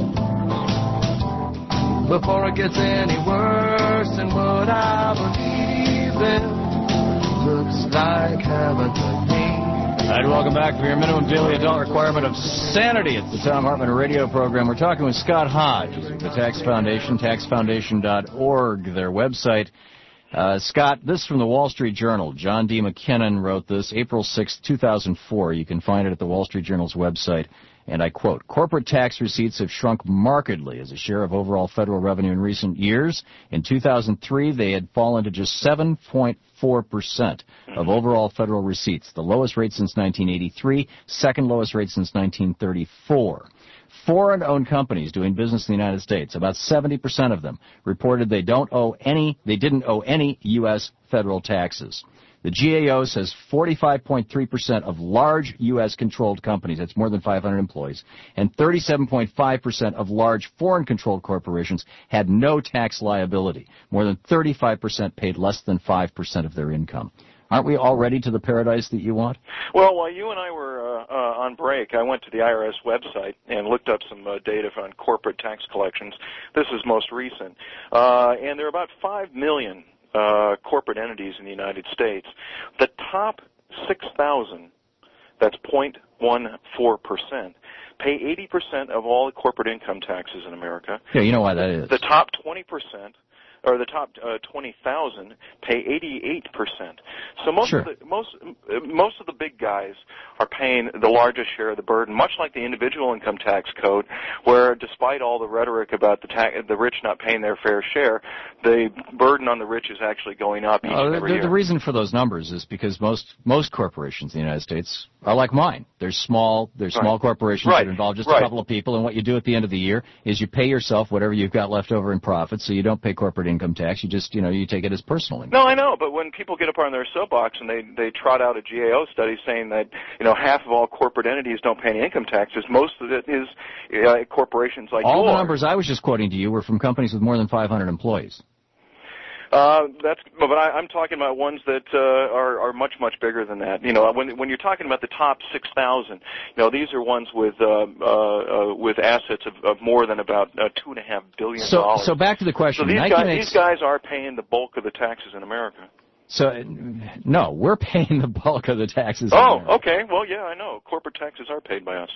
before it gets any worse than what I believe in. Looks like heaven to me. All right, welcome back for your minimum daily adult requirement of sanity. It's the Thom Hartmann radio program. We're talking with Scott Hodge of the Tax Foundation, taxfoundation.org, their website. Scott, this is from the Wall Street Journal. John D. McKinnon wrote this April 6, 2004. You can find it at the Wall Street Journal's website. And I quote, corporate tax receipts have shrunk markedly as a share of overall federal revenue in recent years. In 2003, they had fallen to just 7.4% of overall federal receipts, the lowest rate since 1983, second lowest rate since 1934. Foreign-owned companies doing business in the United States, about 70% of them, reported they didn't owe any U.S. federal taxes. The GAO says 45.3% of large U.S.-controlled companies, that's more than 500 employees, and 37.5% of large foreign-controlled corporations had no tax liability. More than 35% paid less than 5% of their income. Aren't we already to the paradise that you want? Well, while you and I were on break, I went to the IRS website and looked up some data on corporate tax collections. This is most recent. And there are about 5 million corporate entities in the United States. The top 6,000, that's 0.14%, pay 80% of all the corporate income taxes in America. Yeah, you know why that is. The top 20% or the top 20,000 pay 88%. So most of the big guys are paying the largest share of the burden, much like the individual income tax code, where despite all the rhetoric about the rich not paying their fair share, the burden on the rich is actually going up each and every year. The reason for those numbers is because most corporations in the United States are like mine. They're small corporations that involve just a couple of people, and what you do at the end of the year is you pay yourself whatever you've got left over in profits, so you don't pay corporate income tax. You just, you take it as personal income. No, I know, but when people get up on their soapbox and they trot out a GAO study saying that, half of all corporate entities don't pay any income taxes, most of it is corporations like all yours. The numbers I was just quoting to you were from companies with more than 500 employees. But I'm talking about ones that are much bigger than that. When you're talking about the top 6,000, these are ones with assets of more than about $2.5 billion. So back to the question. So these guys are paying the bulk of the taxes in America. So no, we're paying the bulk of the taxes. Okay. Well, yeah, I know. Corporate taxes are paid by us.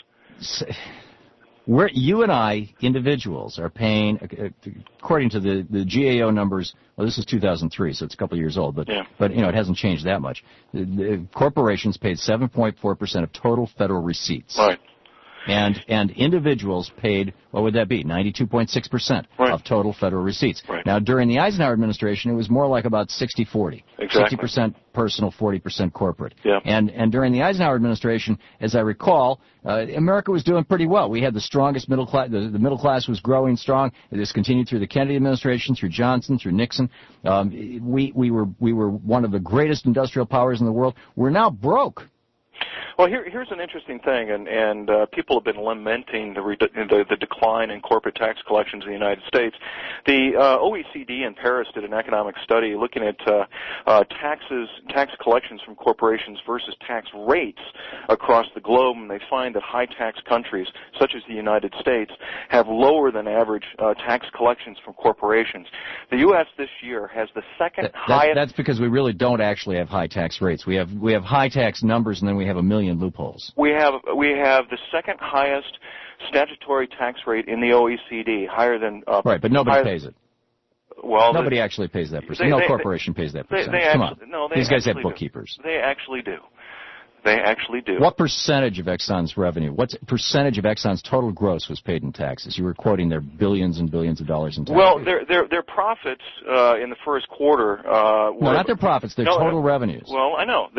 You and I, individuals, are paying, according to the GAO numbers, well, this is 2003, so it's a couple of years old, but it hasn't changed that much. The corporations paid 7.4% of total federal receipts. Right. And individuals paid, what would that be, 92.6% of total federal receipts. Right. Now, during the Eisenhower administration, it was more like about 60-40. Exactly. 60% personal, 40% corporate. Yeah. And during the Eisenhower administration, as I recall, America was doing pretty well. We had the strongest middle class. The middle class was growing strong. This continued through the Kennedy administration, through Johnson, through Nixon. We were one of the greatest industrial powers in the world. We're now broke. Well, here's an interesting thing, and people have been lamenting the decline in corporate tax collections in the United States. The OECD in Paris did an economic study looking at tax collections from corporations versus tax rates across the globe, and they find that high-tax countries, such as the United States, have lower than average tax collections from corporations. The U.S. this year has the second highest. That's because we really don't actually have high tax rates. We have high tax numbers, and then we have a million loopholes. We have the second highest statutory tax rate in the OECD, higher than right, but nobody pays it. Well, nobody actually pays that percentage. No corporation pays that percentage. Come on, these guys have bookkeepers. They actually do. They actually do. What percentage of Exxon's revenue? What percentage of Exxon's total gross was paid in taxes? You were quoting their billions and billions of dollars in taxes. Well, their profits in the first quarter. No, not their profits. Their total revenues. Well, I know.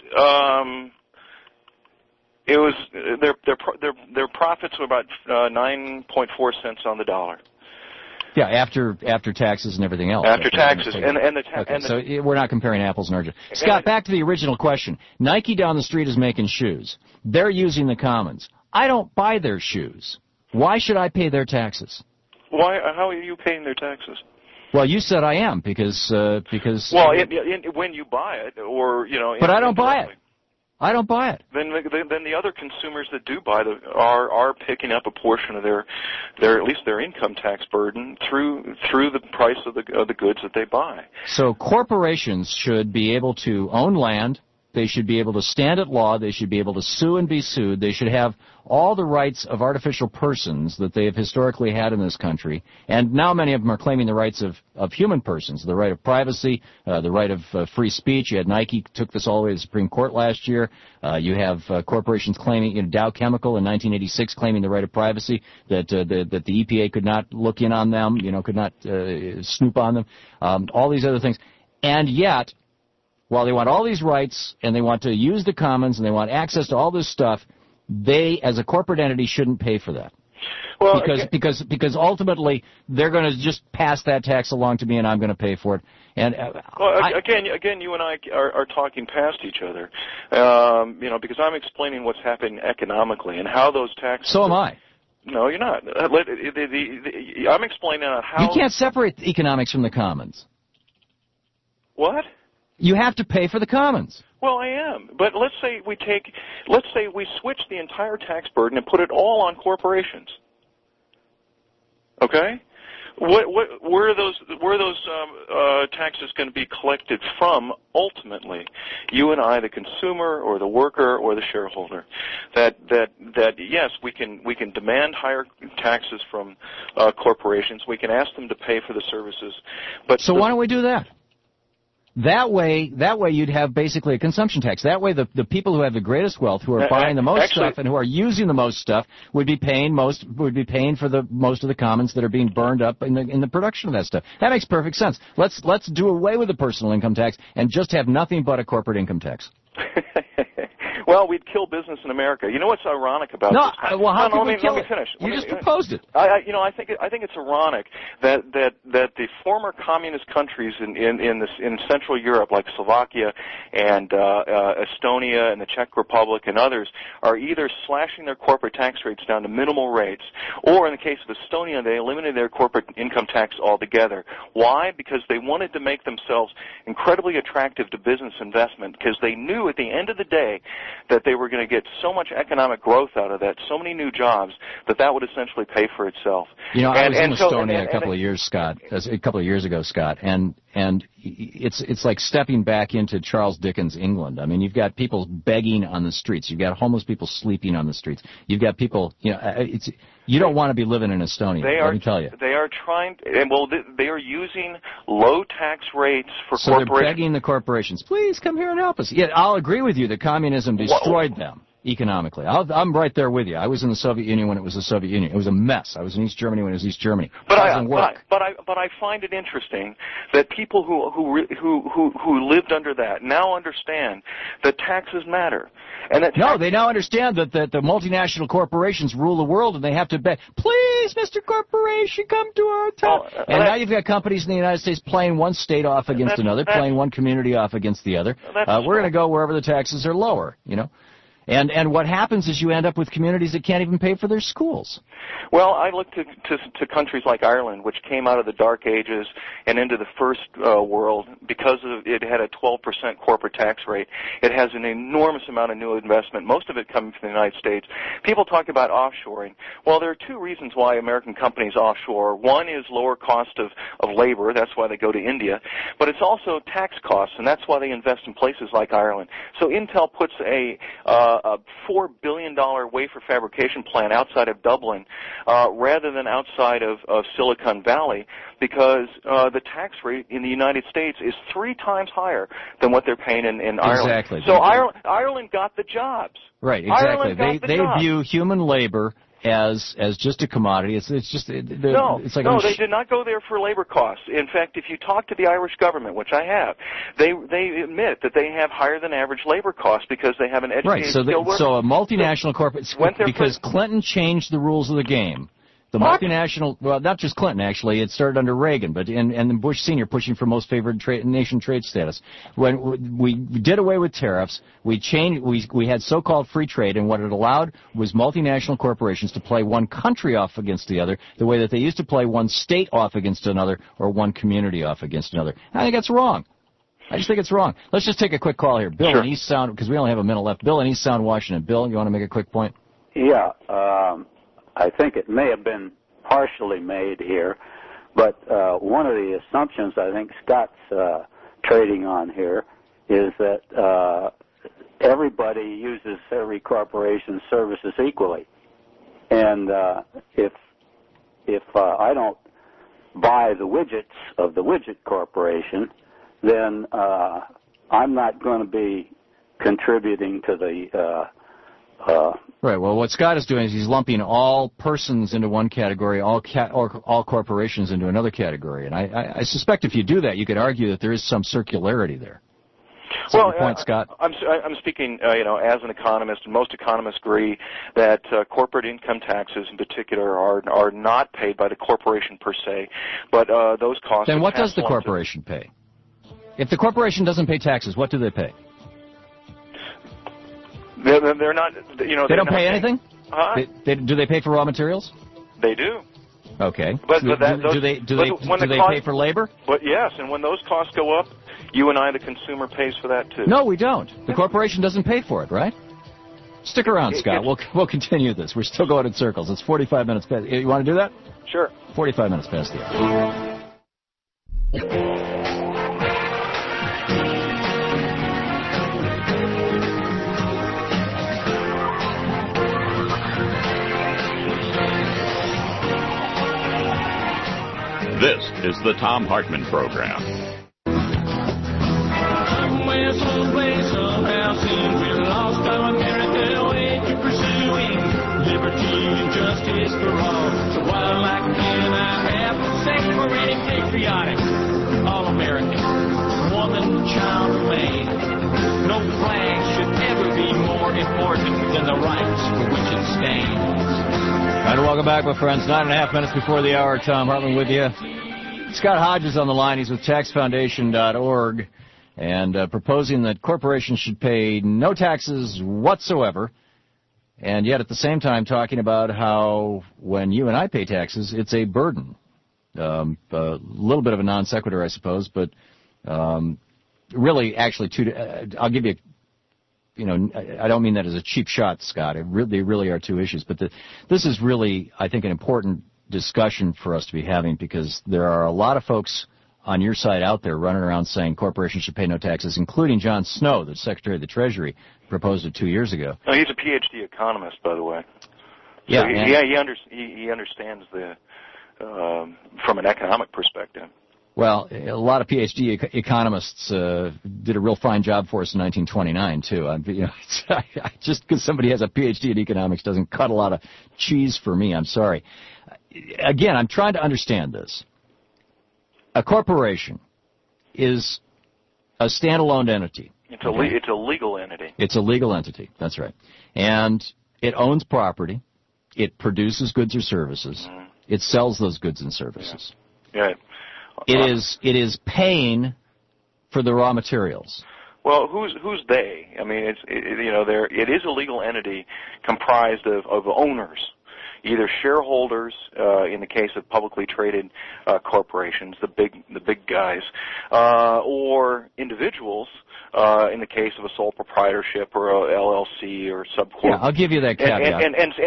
It was their profits were about 9.4 cents on the dollar. Yeah, after taxes and everything else. After taxes so we're not comparing apples and oranges. Scott, back to the original question. Nike down the street is making shoes. They're using the commons. I don't buy their shoes. Why should I pay their taxes? Why? How are you paying their taxes? Well, you said I am because. Well, when you buy it, or But I don't buy it. I don't buy it. Then the other consumers that do buy are picking up a portion of their at least their income tax burden through the price of the goods that they buy. So corporations should be able to own land. They should be able to stand at law. They should be able to sue and be sued. They should have all the rights of artificial persons that they have historically had in this country. And now many of them are claiming the rights of human persons, the right of privacy, the right of free speech. You had Nike took this all the way to the Supreme Court last year. You have corporations claiming, Dow Chemical in 1986 claiming the right of privacy, that the EPA could not look in on them, could not snoop on them. All these other things. And yet, while they want all these rights and they want to use the commons and they want access to all this stuff, they, as a corporate entity, shouldn't pay for that. Well, because ultimately they're going to just pass that tax along to me and I'm going to pay for it. And again, you and I are talking past each other, because I'm explaining what's happening economically and how those taxes. So am I. No, you're not. I'm explaining how. You can't separate economics from the commons. What? You have to pay for the commons. Well, I am, but let's say we switch the entire tax burden and put it all on corporations. Okay? Where are those taxes going to be collected from ultimately? You and I, the consumer, or the worker, or the shareholder. That yes, we can demand higher taxes from corporations. We can ask them to pay for the services. But so why don't we do that? That way you'd have basically a consumption tax. That way the people who have the greatest wealth, who are buying the most stuff and who are using the most stuff, would be paying for the most of the commons that are being burned up in the production of that stuff. That makes perfect sense. Let's do away with the personal income tax and just have nothing but a corporate income tax. Well, we'd kill business in America. You know what's ironic about this? Well, how can we kill let me finish. You just proposed it. I think it's ironic that the former communist countries in Central Europe, like Slovakia and Estonia and the Czech Republic and others, are either slashing their corporate tax rates down to minimal rates, or in the case of Estonia, they eliminated their corporate income tax altogether. Why? Because they wanted to make themselves incredibly attractive to business investment, because they knew at the end of the day that they were going to get so much economic growth out of that, so many new jobs, that would essentially pay for itself. You know, I was in Estonia a couple of years ago, Scott, and it's like stepping back into Charles Dickens' England. I mean, you've got people begging on the streets. You've got homeless people sleeping on the streets. You've got people, you don't want to be living in Estonia, let me tell you. They are trying, they are using low tax rates for corporations. So they're begging the corporations, please come here and help us. Yeah, I'll agree with you that communism destroyed them economically. I'm right there with you. I was in the Soviet Union when it was the Soviet Union. It was a mess. I was in East Germany when it was East Germany. But I find it interesting that people who lived under that now understand that taxes matter. And that they now understand that the multinational corporations rule the world, and they have to beg, please, Mr. Corporation, come to our town. And now you've got companies in the United States playing one state off against another, playing one community off against the other. We're going to go wherever the taxes are lower, And what happens is you end up with communities that can't even pay for their schools. Well, I look to countries like Ireland, which came out of the Dark Ages and into the First World because it had a 12% corporate tax rate. It has an enormous amount of new investment, most of it coming from the United States. People talk about offshoring. Well, there are two reasons why American companies offshore. One is lower cost of labor. That's why they go to India. But it's also tax costs, and that's why they invest in places like Ireland. So Intel puts a $4 billion wafer fabrication plant outside of Dublin rather than outside of Silicon Valley, because the tax rate in the United States is 3 times higher than what they're paying in Ireland. Exactly. So Ireland got the jobs. Right, exactly. They view human labor as just a commodity. It's like they did not go there for labor costs. In fact, if you talk to the Irish government, which I have, they admit that they have higher than average labor costs because they have an educated skilled worker. So a multinational corporate, because Clinton changed the rules of the game. The multinational, well, not just Clinton, actually. It started under Reagan, but and then Bush Sr. pushing for most favored nation trade status. When we did away with tariffs, we had so-called free trade, and what it allowed was multinational corporations to play one country off against the other, the way that they used to play one state off against another or one community off against another. I think that's wrong. I just think it's wrong. Let's just take a quick call here. Bill in East Sound, because we only have a minute left. Bill in East Sound, Washington. Bill, you want to make a quick point? Yeah. I think it may have been partially made here, but one of the assumptions I think Scott's trading on here is that everybody uses every corporation's services equally. And if I don't buy the widgets of the widget corporation, then I'm not going to be contributing to the right. Well, what Scott is doing is he's lumping all persons into one category, all corporations into another category. And I suspect if you do that, you could argue that there is some circularity there. Well, point, Scott? I'm speaking, as an economist, and most economists agree that corporate income taxes, in particular, are not paid by the corporation per se, but those costs. Then what does the corporation pay? If the corporation doesn't pay taxes, what do they pay? They're not, They don't pay anything? Huh? Do they pay for raw materials? They do. Okay. But do they pay for labor? But yes, and when those costs go up, you and I, the consumer, pays for that too. No, we don't. The corporation doesn't pay for it, right? Stick around, Scott. We'll continue this. We're still going in circles. It's 45 minutes past. You want to do that? Sure. 45 minutes past the hour. This is the Thom Hartmann Program. Somewhere, someplace, somehow seems we're lost our America way to pursuing liberty and justice for all. So while I can I have sex for any patriotic, all-American, woman, child, or man, no flag should ever be more important than the rights for which it stands. All right, welcome back, my friends. 9.5 minutes before the hour. Thom Hartmann with you. Scott Hodges on the line. He's with taxfoundation.org and proposing that corporations should pay no taxes whatsoever, and yet at the same time talking about how when you and I pay taxes, it's a burden. A little bit of a non sequitur, I suppose, but really, actually, I'll give you I don't mean that as a cheap shot, Scott. They really are two issues. But this is really, I think, an important discussion for us to be having, because there are a lot of folks on your side out there running around saying corporations should pay no taxes, including John Snow, the Secretary of the Treasury, proposed it 2 years ago. No, he's a PhD economist, by the way. Yeah, so he understands the from an economic perspective. Well, a lot of PhD economists did a real fine job for us in 1929, too. Just because somebody has a PhD in economics doesn't cut a lot of cheese for me. I'm sorry. Again, I'm trying to understand this. A corporation is a standalone entity. It's a legal entity. It's a legal entity. That's right. And it owns property. It produces goods or services. Mm-hmm. It sells those goods and services. Yeah. It is paying for the raw materials. Well, who's they? I mean, it is a legal entity comprised of owners, either shareholders in the case of publicly traded corporations, the big guys, or individuals in the case of a sole proprietorship or a LLC or subcorp. Yeah, I'll give you that caveat.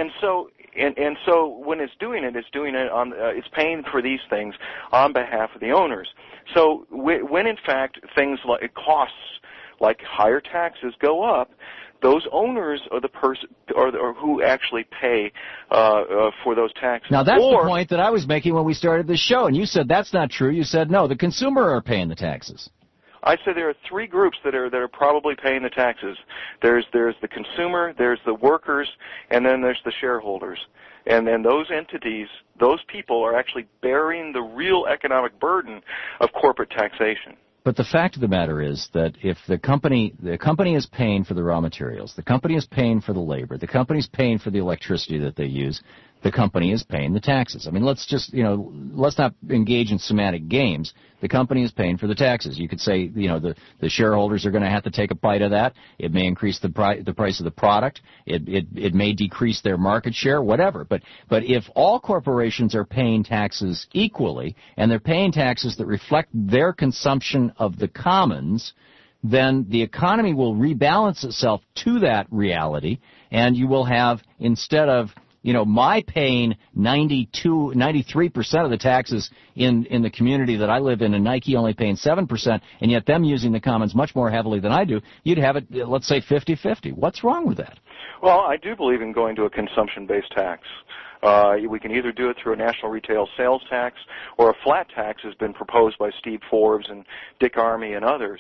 And so when it's doing it on it's paying for these things on behalf of the owners. So when in fact things like costs like higher taxes go up, those owners are the person or who actually pay for those taxes. Now that's the point that I was making when we started the show, and you said that's not true. You said no, the consumer are paying the taxes. I say there are three groups that are probably paying the taxes. There's the consumer, there's the workers, and then there's the shareholders. And then those entities, those people are actually bearing the real economic burden of corporate taxation. But the fact of the matter is that if the company is paying for the raw materials, the company is paying for the labor, the company is paying for the electricity that they use, the company is paying the taxes. I mean, let's not engage in semantic games. The company is paying for the taxes. You could say, the shareholders are going to have to take a bite of that. It may increase the price of the product. It may decrease their market share, whatever. But if all corporations are paying taxes equally, and they're paying taxes that reflect their consumption of the commons, then the economy will rebalance itself to that reality, and you will have, instead of my paying 93% of the taxes in the community that I live in, and Nike only paying 7%, and yet them using the commons much more heavily than I do, you'd have it, let's say, 50-50. What's wrong with that? Well, I do believe in going to a consumption-based tax. We can either do it through a national retail sales tax, or a flat tax has been proposed by Steve Forbes and Dick Armey and others.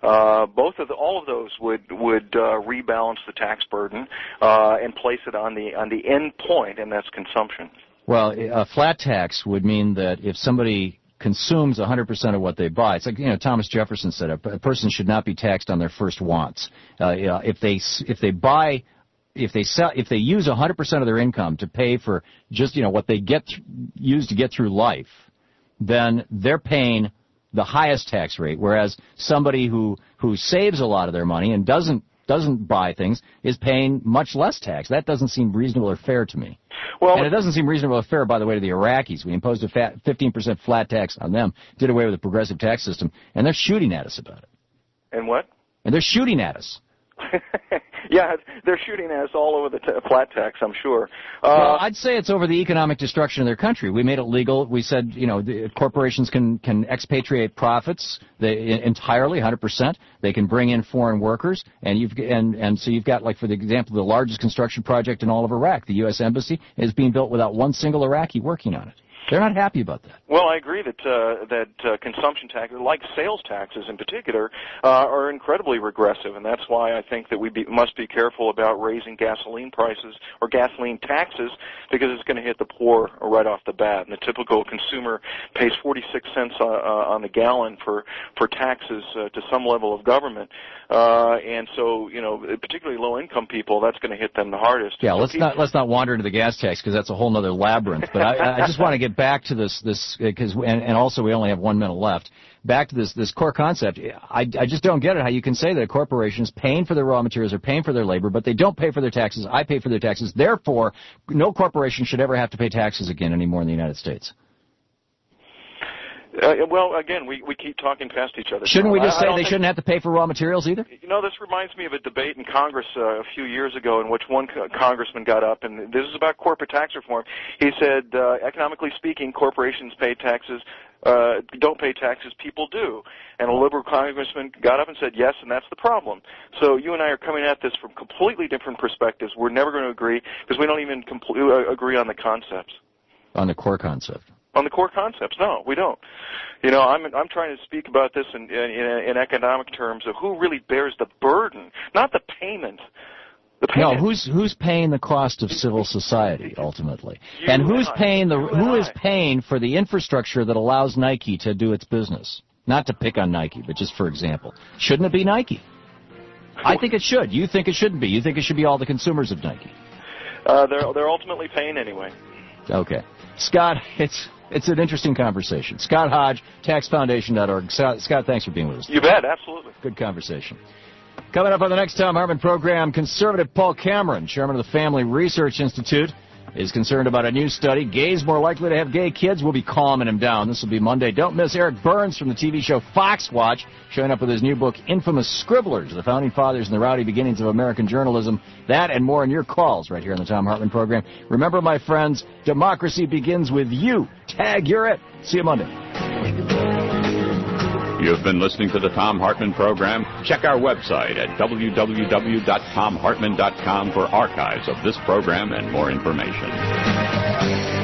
All of those would rebalance the tax burden and place it on the end point, and that's consumption. Well, a flat tax would mean that if somebody consumes 100% of what they buy, it's like Thomas Jefferson said, a person should not be taxed on their first wants. If they use 100% of their income to pay for just what they use to get through life, then they're paying the highest tax rate. Whereas somebody who saves a lot of their money and doesn't buy things is paying much less tax. That doesn't seem reasonable or fair to me. Well, and it doesn't seem reasonable or fair, by the way, to the Iraqis. We imposed a 15% flat tax on them, did away with the progressive tax system, and they're shooting at us about it. And what? And they're shooting at us. Yeah, they're shooting at us all over the flat tax, I'm sure. Well, I'd say it's over the economic destruction of their country. We made it legal. We said, the corporations can expatriate profits entirely, 100%. They can bring in foreign workers, and so you've got, like, for the example, the largest construction project in all of Iraq. The U.S. Embassy is being built without one single Iraqi working on it. They're not happy about that. Well, I agree that consumption taxes, like sales taxes in particular, are incredibly regressive, and that's why I think that we must be careful about raising gasoline prices or gasoline taxes, because it's going to hit the poor right off the bat. And the typical consumer pays 46 cents on the gallon for taxes to some level of government, and so particularly low-income people, that's going to hit them the hardest. Yeah, so let's not wander into the gas tax, because that's a whole other labyrinth. But I just want to get back to this because and also we only have 1 minute left. Back to this core concept. I just don't get it how you can say that a corporation is paying for their raw materials or paying for their labor, but they don't pay for their taxes. I pay for their taxes. Therefore, no corporation should ever have to pay taxes again anymore in the United States. Well, again, we keep talking past each other. Shouldn't we just say they shouldn't have to pay for raw materials either? This reminds me of a debate in Congress a few years ago in which one congressman got up, and this is about corporate tax reform. He said, economically speaking, corporations pay taxes, don't pay taxes, people do. And a liberal congressman got up and said, yes, and that's the problem. So you and I are coming at this from completely different perspectives. We're never going to agree because we don't even agree on the concepts. On the core concept. On the core concepts, no, we don't. I'm trying to speak about this in economic terms of who really bears the burden, not the payment. No, who's paying the cost of civil society ultimately, and who is paying for the infrastructure that allows Nike to do its business? Not to pick on Nike, but just for example, shouldn't it be Nike? I think it should. You think it shouldn't be. You think it should be all the consumers of Nike. They're ultimately paying anyway. Okay, Scott, it's an interesting conversation. Scott Hodge, taxfoundation.org. Scott, thanks for being with us. You bet, absolutely. Good conversation. Coming up on the next Tom Hartman program, conservative Paul Cameron, chairman of the Family Research Institute, is concerned about a new study. Gays more likely to have gay kids. We'll be calming him down. This will be Monday. Don't miss Eric Burns from the TV show Fox Watch, showing up with his new book, Infamous Scribblers, the Founding Fathers and the Rowdy Beginnings of American Journalism. That and more in your calls right here on the Tom Hartman program. Remember, my friends, democracy begins with you. Tag, you're it. See you Monday. You've been listening to the Tom Hartman program. Check our website at www.tomhartman.com for archives of this program and more information.